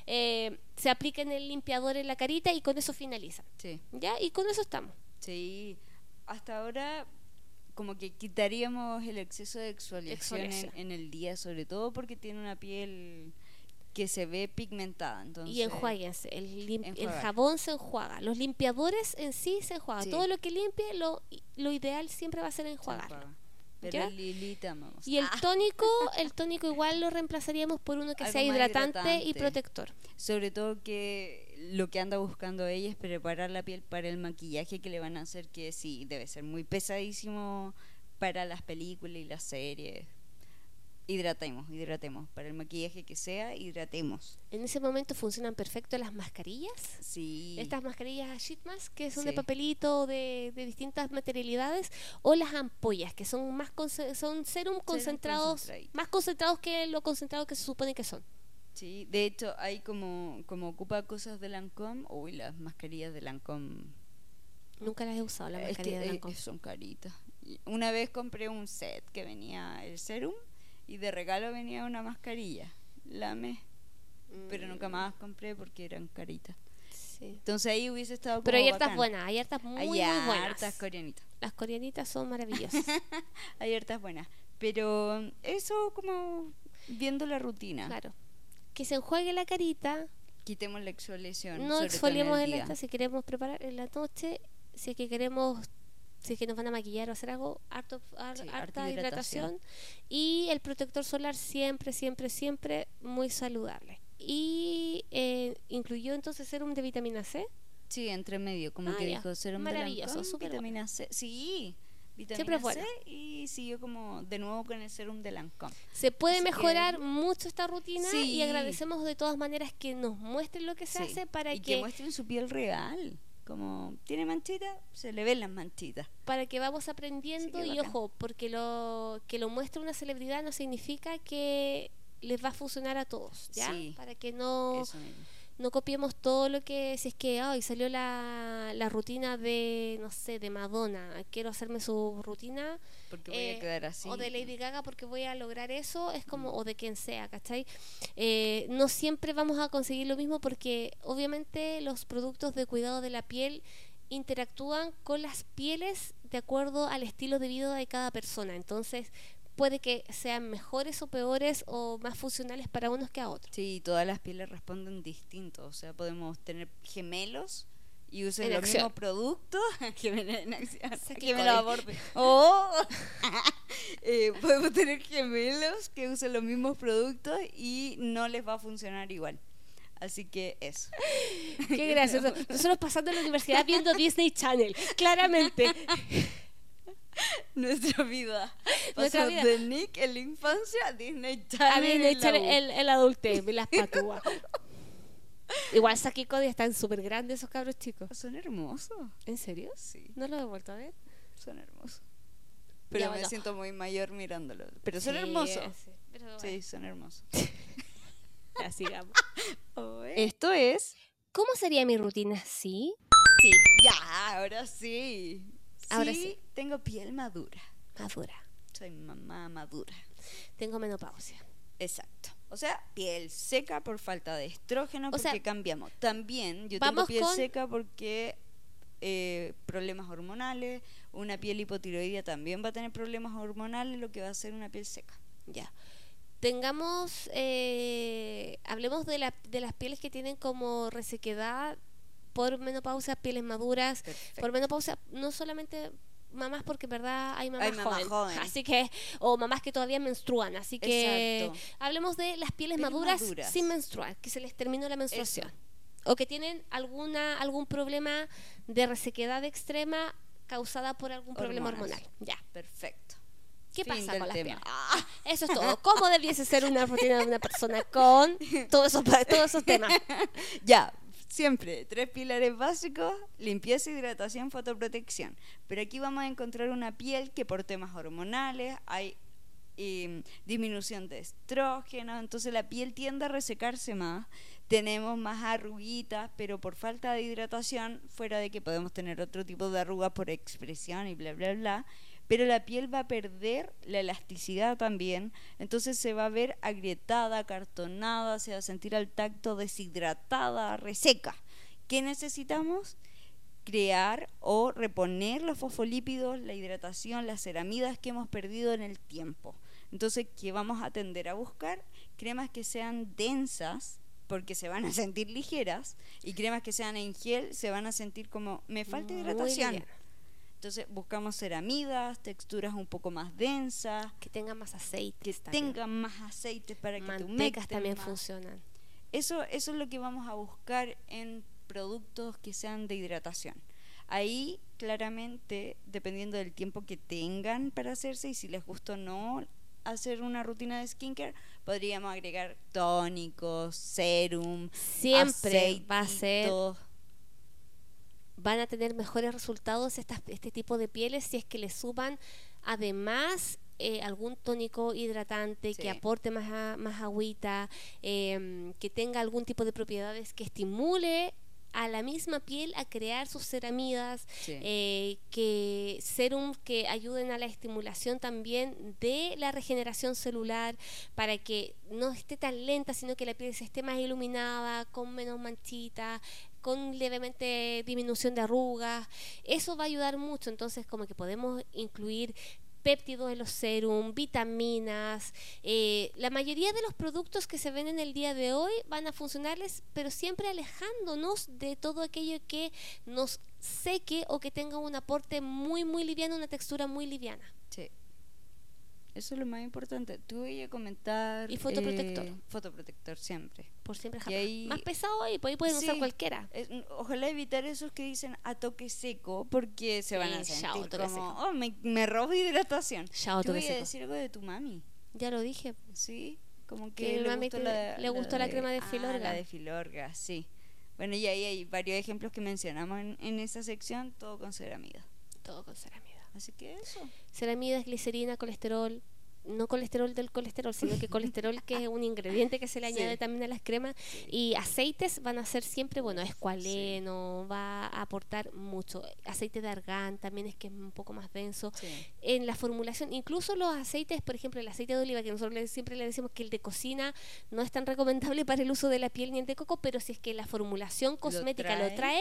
eh, se apliquen el limpiador en la carita y con eso finalizan. Sí. ¿Ya? Y con eso estamos. Sí. Hasta ahora como que quitaríamos el exceso de exfoliación, Exfoliación. En, en el día, sobre todo porque tiene una piel que se ve pigmentada. Entonces, Y enjuáguense. El, lim- el enjuagar. jabón se enjuaga. Los limpiadores en sí se enjuagan. Sí. Todo lo que limpie, lo, lo ideal siempre va a ser se enjuagarlo. enjuaga. Pero ¿Ya? Lilita, vamos. Y el Ah, tónico, el tónico igual lo reemplazaríamos por uno que Algo sea más hidratante, y hidratante. protector. sobre todo que lo que anda buscando ella es preparar la piel para el maquillaje que le van a hacer, que sí, debe ser muy pesadísimo para las películas y las series. Hidratemos, hidratemos. Para el maquillaje que sea, hidratemos. En ese momento funcionan perfecto las mascarillas. Sí. Estas mascarillas sheet mask, que son de Sí. papelito de, de distintas materialidades, o las ampollas, que son más conce- son serum concentrados, concentradito. más concentrados que lo concentrado que se supone que son. Sí, de hecho, hay como, como ocupa cosas de Lancôme, uy, las mascarillas de Lancôme. Nunca las he usado, la Es mascarilla que de eh, Lancôme. son caritas. Y una vez compré un set que venía el serum y de regalo venía una mascarilla. La amé, pero nunca más compré porque eran caritas. Sí. Entonces ahí hubiese estado como Pero hay hartas bacán. buenas, hay hartas muy, Hay muy buenas. hartas coreanitas. Las coreanitas son maravillosas. Hay hartas buenas. Pero eso como viendo la rutina. Claro. Que se enjuague la carita, Quitemos la exfoliación. no sobre todo exfoliemos el en día. esta si queremos preparar en la noche, si es que queremos, si es que nos van a maquillar o hacer algo, harto, har- Sí, harta harta hidratación. hidratación. Y el protector solar siempre, siempre, siempre muy saludable. Y eh, incluyó entonces serum de vitamina C. Sí, entre medio, como Ah, que ya. dijo serum de Maravilloso, Lancôme, súper vitamina C. Sí, vitamina Siempre es C bueno. y siguió como de nuevo con el serum de Lancôme. Se puede Así que- mejorar mucho esta rutina y Sí. agradecemos de todas maneras que nos muestren lo que se Sí, hace para y que, que muestren su piel real. Como tiene manchitas, se le ven las manchitas. para que vamos aprendiendo. Sí, qué Y bacán. ojo, porque lo que lo muestre una celebridad no significa que les va a funcionar a todos, ¿ya? Sí. Para que no, Eso mismo. no copiemos todo lo que, si es que hoy salió la, la rutina de, no sé, de Madonna, quiero hacerme su rutina, Porque voy eh, a quedar así. o de Lady Gaga porque voy a lograr eso, es como, o de quien sea, ¿cachai? Eh, no siempre vamos a conseguir lo mismo porque obviamente los productos de cuidado de la piel interactúan con las pieles de acuerdo al estilo de vida de cada persona, entonces puede que sean mejores o peores o más funcionales para unos que a otros. Sí, todas las pieles responden distinto. O sea, podemos tener gemelos y usen En los acción. mismos productos. Gemelos en acción. Saki Gemelos a Cody. borde. ¡Oh! Eh, podemos tener gemelos que usen los mismos productos y no les va a funcionar igual. Así que eso. Qué gracioso. Nosotros pasando en la universidad viendo Disney Channel, claramente. Nuestra vida. Nuestra Pasó vida. de Nick en la infancia a Disney A Channel. Disney en la Channel U. el, el adultez, las patúas. Igual Saki y Cody están súper grandes esos cabros chicos. Son hermosos. ¿En serio? Sí, No lo he vuelto a ver. son hermosos. Pero Ya, me bueno. siento muy mayor mirándolos. Pero son Sí, hermosos. sí, pero Sí, son hermosos. ya sigamos. Esto es ¿Cómo sería mi rutina? Sí. Sí. Ya, ahora sí. Ahora sí. Tengo piel madura. Madura. Soy mamá madura. Tengo menopausia. Exacto. O sea, piel seca por falta de estrógeno, O porque sea, cambiamos. También yo tengo vamos piel con- seca porque eh, problemas hormonales. Una piel hipotiroidea también va a tener problemas hormonales, lo que va a ser una piel seca. Ya. Tengamos, eh, hablemos de, la, de las pieles que tienen como resequedad por menopausia, pieles maduras. Perfecto. Por menopausia, no solamente mamás, porque en verdad hay mamás Hay mamá joven, joven. así que, o mamás que todavía menstruan, así que Exacto. hablemos de las pieles Pieles maduras, maduras. sin menstruar, que se les terminó la menstruación. Eso. O que tienen alguna algún problema de resequedad extrema causada por algún problema Hormonas. hormonal. Ya. Perfecto. ¿Qué Fin pasa del con las tema. pieles? Ah, eso es todo. ¿Cómo debiese ser una rutina de una persona con todos esos, todos esos temas? Ya, siempre, tres pilares básicos: limpieza, hidratación, fotoprotección. Pero aquí vamos a encontrar una piel que por temas hormonales hay eh, disminución de estrógeno, entonces la piel tiende a resecarse más, tenemos más arruguitas, pero por falta de hidratación, fuera de que podemos tener otro tipo de arrugas por expresión y bla, bla, bla, pero la piel va a perder la elasticidad también, entonces se va a ver agrietada, acartonada, se va a sentir al tacto deshidratada, reseca. ¿Qué necesitamos? Crear o reponer los fosfolípidos, la hidratación, las ceramidas que hemos perdido en el tiempo. Entonces, ¿qué vamos a tender a buscar? Cremas que sean densas, porque se van a sentir ligeras, y cremas que sean en gel se van a sentir como, me falta Muy hidratación. liviana. Entonces buscamos ceramidas, texturas un poco más densas, Que tengan más aceite. que tengan más aceite para que te Mantecas humecten también más. funcionan. Eso, eso es lo que vamos a buscar en productos que sean de hidratación. Ahí, claramente, dependiendo del tiempo que tengan para hacerse y si les gusta o no hacer una rutina de skincare, podríamos agregar tónicos, serum, Siempre va a ser, aceititos. van a tener mejores resultados estas, este tipo de pieles si es que le suban además eh, algún tónico hidratante Sí. que aporte más, a- más agüita, eh, que tenga algún tipo de propiedades que estimule a la misma piel a crear sus ceramidas, Sí. eh, que serum que ayuden a la estimulación también de la regeneración celular para que no esté tan lenta, sino que la piel se esté más iluminada, con menos manchitas, con levemente disminución de arrugas. Eso va a ayudar mucho, entonces como que podemos incluir péptidos en los serum, vitaminas, eh, la mayoría de los productos que se venden el día de hoy van a funcionarles, pero siempre alejándonos de todo aquello que nos seque o que tenga un aporte muy muy liviano, una textura muy liviana. Sí. Eso es lo más importante. Tú voy a comentar... Y fotoprotector. eh, fotoprotector siempre. Por siempre Y jamás. ahí- Más pesado ahí, pues ahí pueden usar Sí. cualquiera. Es- ojalá evitar esos que dicen a toque seco, porque se van a Sí, sentir chao, toque como, seco. oh, me, me robo hidratación. Chao, Te toque voy a seco. decir algo de tu mami, Ya lo dije. ¿sí? Como Que que mi le mami gustó que la, le gustó la crema de ah, Filorga. la de Filorga, sí. Bueno, y ahí hay varios ejemplos que mencionamos en, en esa sección, todo con ceramida. Todo con ceramida. Así que eso. Ceramidas, glicerina, colesterol, no colesterol del colesterol, sino que colesterol que es un ingrediente que se le Sí. añade también a las cremas. Y aceites van a ser siempre, bueno, escualeno, va a aportar mucho. Aceite de argán también es que es un poco más denso. Sí. En la formulación, incluso los aceites, por ejemplo, el aceite de oliva, que nosotros le- siempre le decimos que el de cocina no es tan recomendable para el uso de la piel ni el de coco, pero si es que la formulación cosmética lo trae. trae,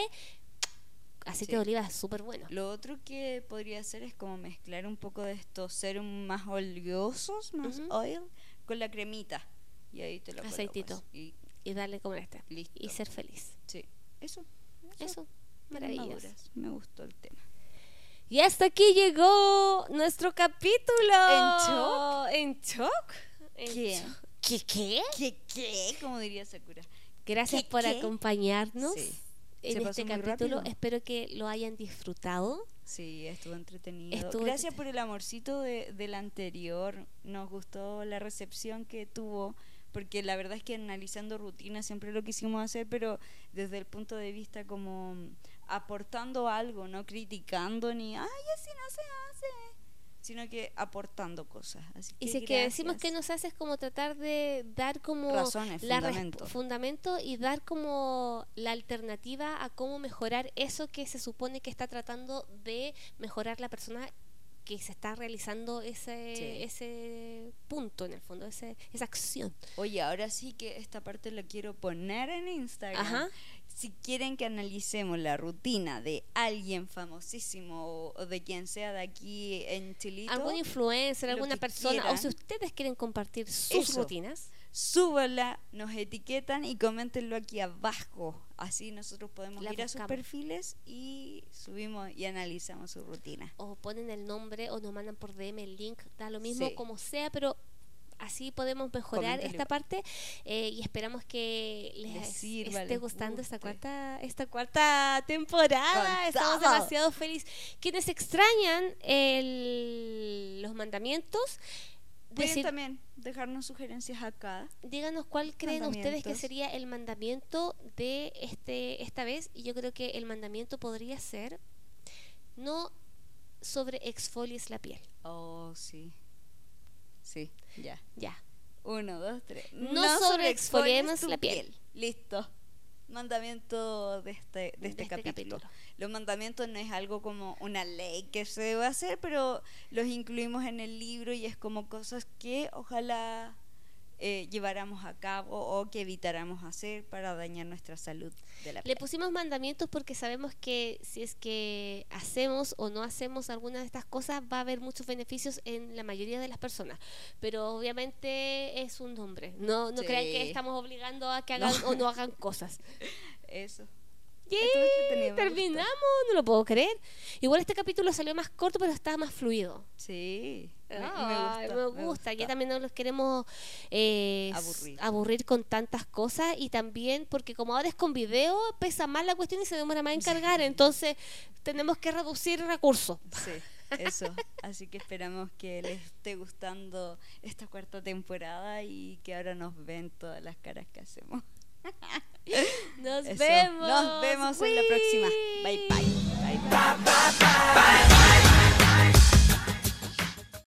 aceite Sí. de oliva es súper bueno. Lo otro que podría hacer es como mezclar un poco de estos serum más oleosos, más Ujú. oil, con la cremita. Y ahí te lo colocas. Aceitito. Y Y darle como este. listo. Y ser feliz. Sí, eso. Eso, Bien maravilloso. maduras. Me gustó el tema. Y hasta aquí llegó nuestro capítulo. ¿En shock? ¿En shock? ¿En ¿Qué? shock? ¿Qué qué? ¿Qué qué? Como diría Sakura. Gracias ¿Qué, por qué? acompañarnos Sí. en Se pasó este muy capítulo. rápido. Espero que lo hayan disfrutado. Sí, estuvo entretenido. Estuvo Gracias entrete- por el amorcito de, del anterior. Nos gustó la recepción que tuvo, porque la verdad es que analizando rutinas siempre lo quisimos hacer, pero desde el punto de vista como aportando algo, no criticando ni, ay, así no se hace, sino que aportando cosas. Así que Y si es que decimos gracias. que nos hace es como tratar de dar como Razones, la res- fundamento. fundamento y dar como la alternativa a cómo mejorar eso que se supone que está tratando de mejorar la persona que se está realizando ese Sí. ese punto en el fondo, ese, esa acción. Oye, ahora sí que esta parte la quiero poner en Instagram. Ajá. Si quieren que analicemos la rutina de alguien famosísimo o, o de quien sea de aquí en Chilito, Algún influencer, lo alguna que persona, o quieran. si ustedes quieren compartir sus Eso. rutinas, súbanla, nos etiquetan y coméntenlo aquí abajo. Así nosotros podemos La ir a sus buscamos. perfiles y subimos y analizamos su rutina. o ponen el nombre o nos mandan por D M el link, da lo mismo Sí. como sea, pero así podemos mejorar Coméntenlo. esta parte eh, y esperamos que les, Les sirva, esté les gustando esta guste. cuarta esta cuarta temporada. Con Estamos todo. demasiado felices. Quienes extrañan el- los mandamientos, Pueden decir- también dejarnos sugerencias acá. díganos cuál creen ustedes que Mandamientos. sería el mandamiento de este esta vez, y yo creo que el mandamiento podría ser no sobre exfolies la piel. Oh, sí. Sí, ya. Ya. Uno, dos, tres. No sobreexfoliemos exfolies tu la piel. Listo. Mandamiento de este, de De este, este capítulo. capítulo. Los mandamientos no es algo como una ley que se debe hacer, pero los incluimos en el libro y es como cosas que ojalá eh, lleváramos a cabo o que evitáramos hacer para dañar nuestra salud de la Le piel. pusimos mandamientos porque sabemos que si es que hacemos o no hacemos alguna de estas cosas va a haber muchos beneficios en la mayoría de las personas, pero obviamente es un nombre, no no Sí. crean que estamos obligando a que hagan No. o no hagan cosas. Eso. ¡Yay! Estuvo entretenido, me Terminamos, no lo puedo creer. Igual este capítulo salió más corto, pero estaba más fluido. Sí. Me, me Ay, gusta. me gusta. Ya también no los queremos eh, Aburrir. aburrir con tantas cosas, y también porque como ahora es con video, pesa más la cuestión y se demora más en cargar, entonces tenemos que reducir recursos. Sí, eso. Así que esperamos que les esté gustando esta cuarta temporada y que ahora nos ven todas las caras que hacemos. Nos Eso. vemos. Nos vemos en la próxima. Uy. Bye bye. Bye bye.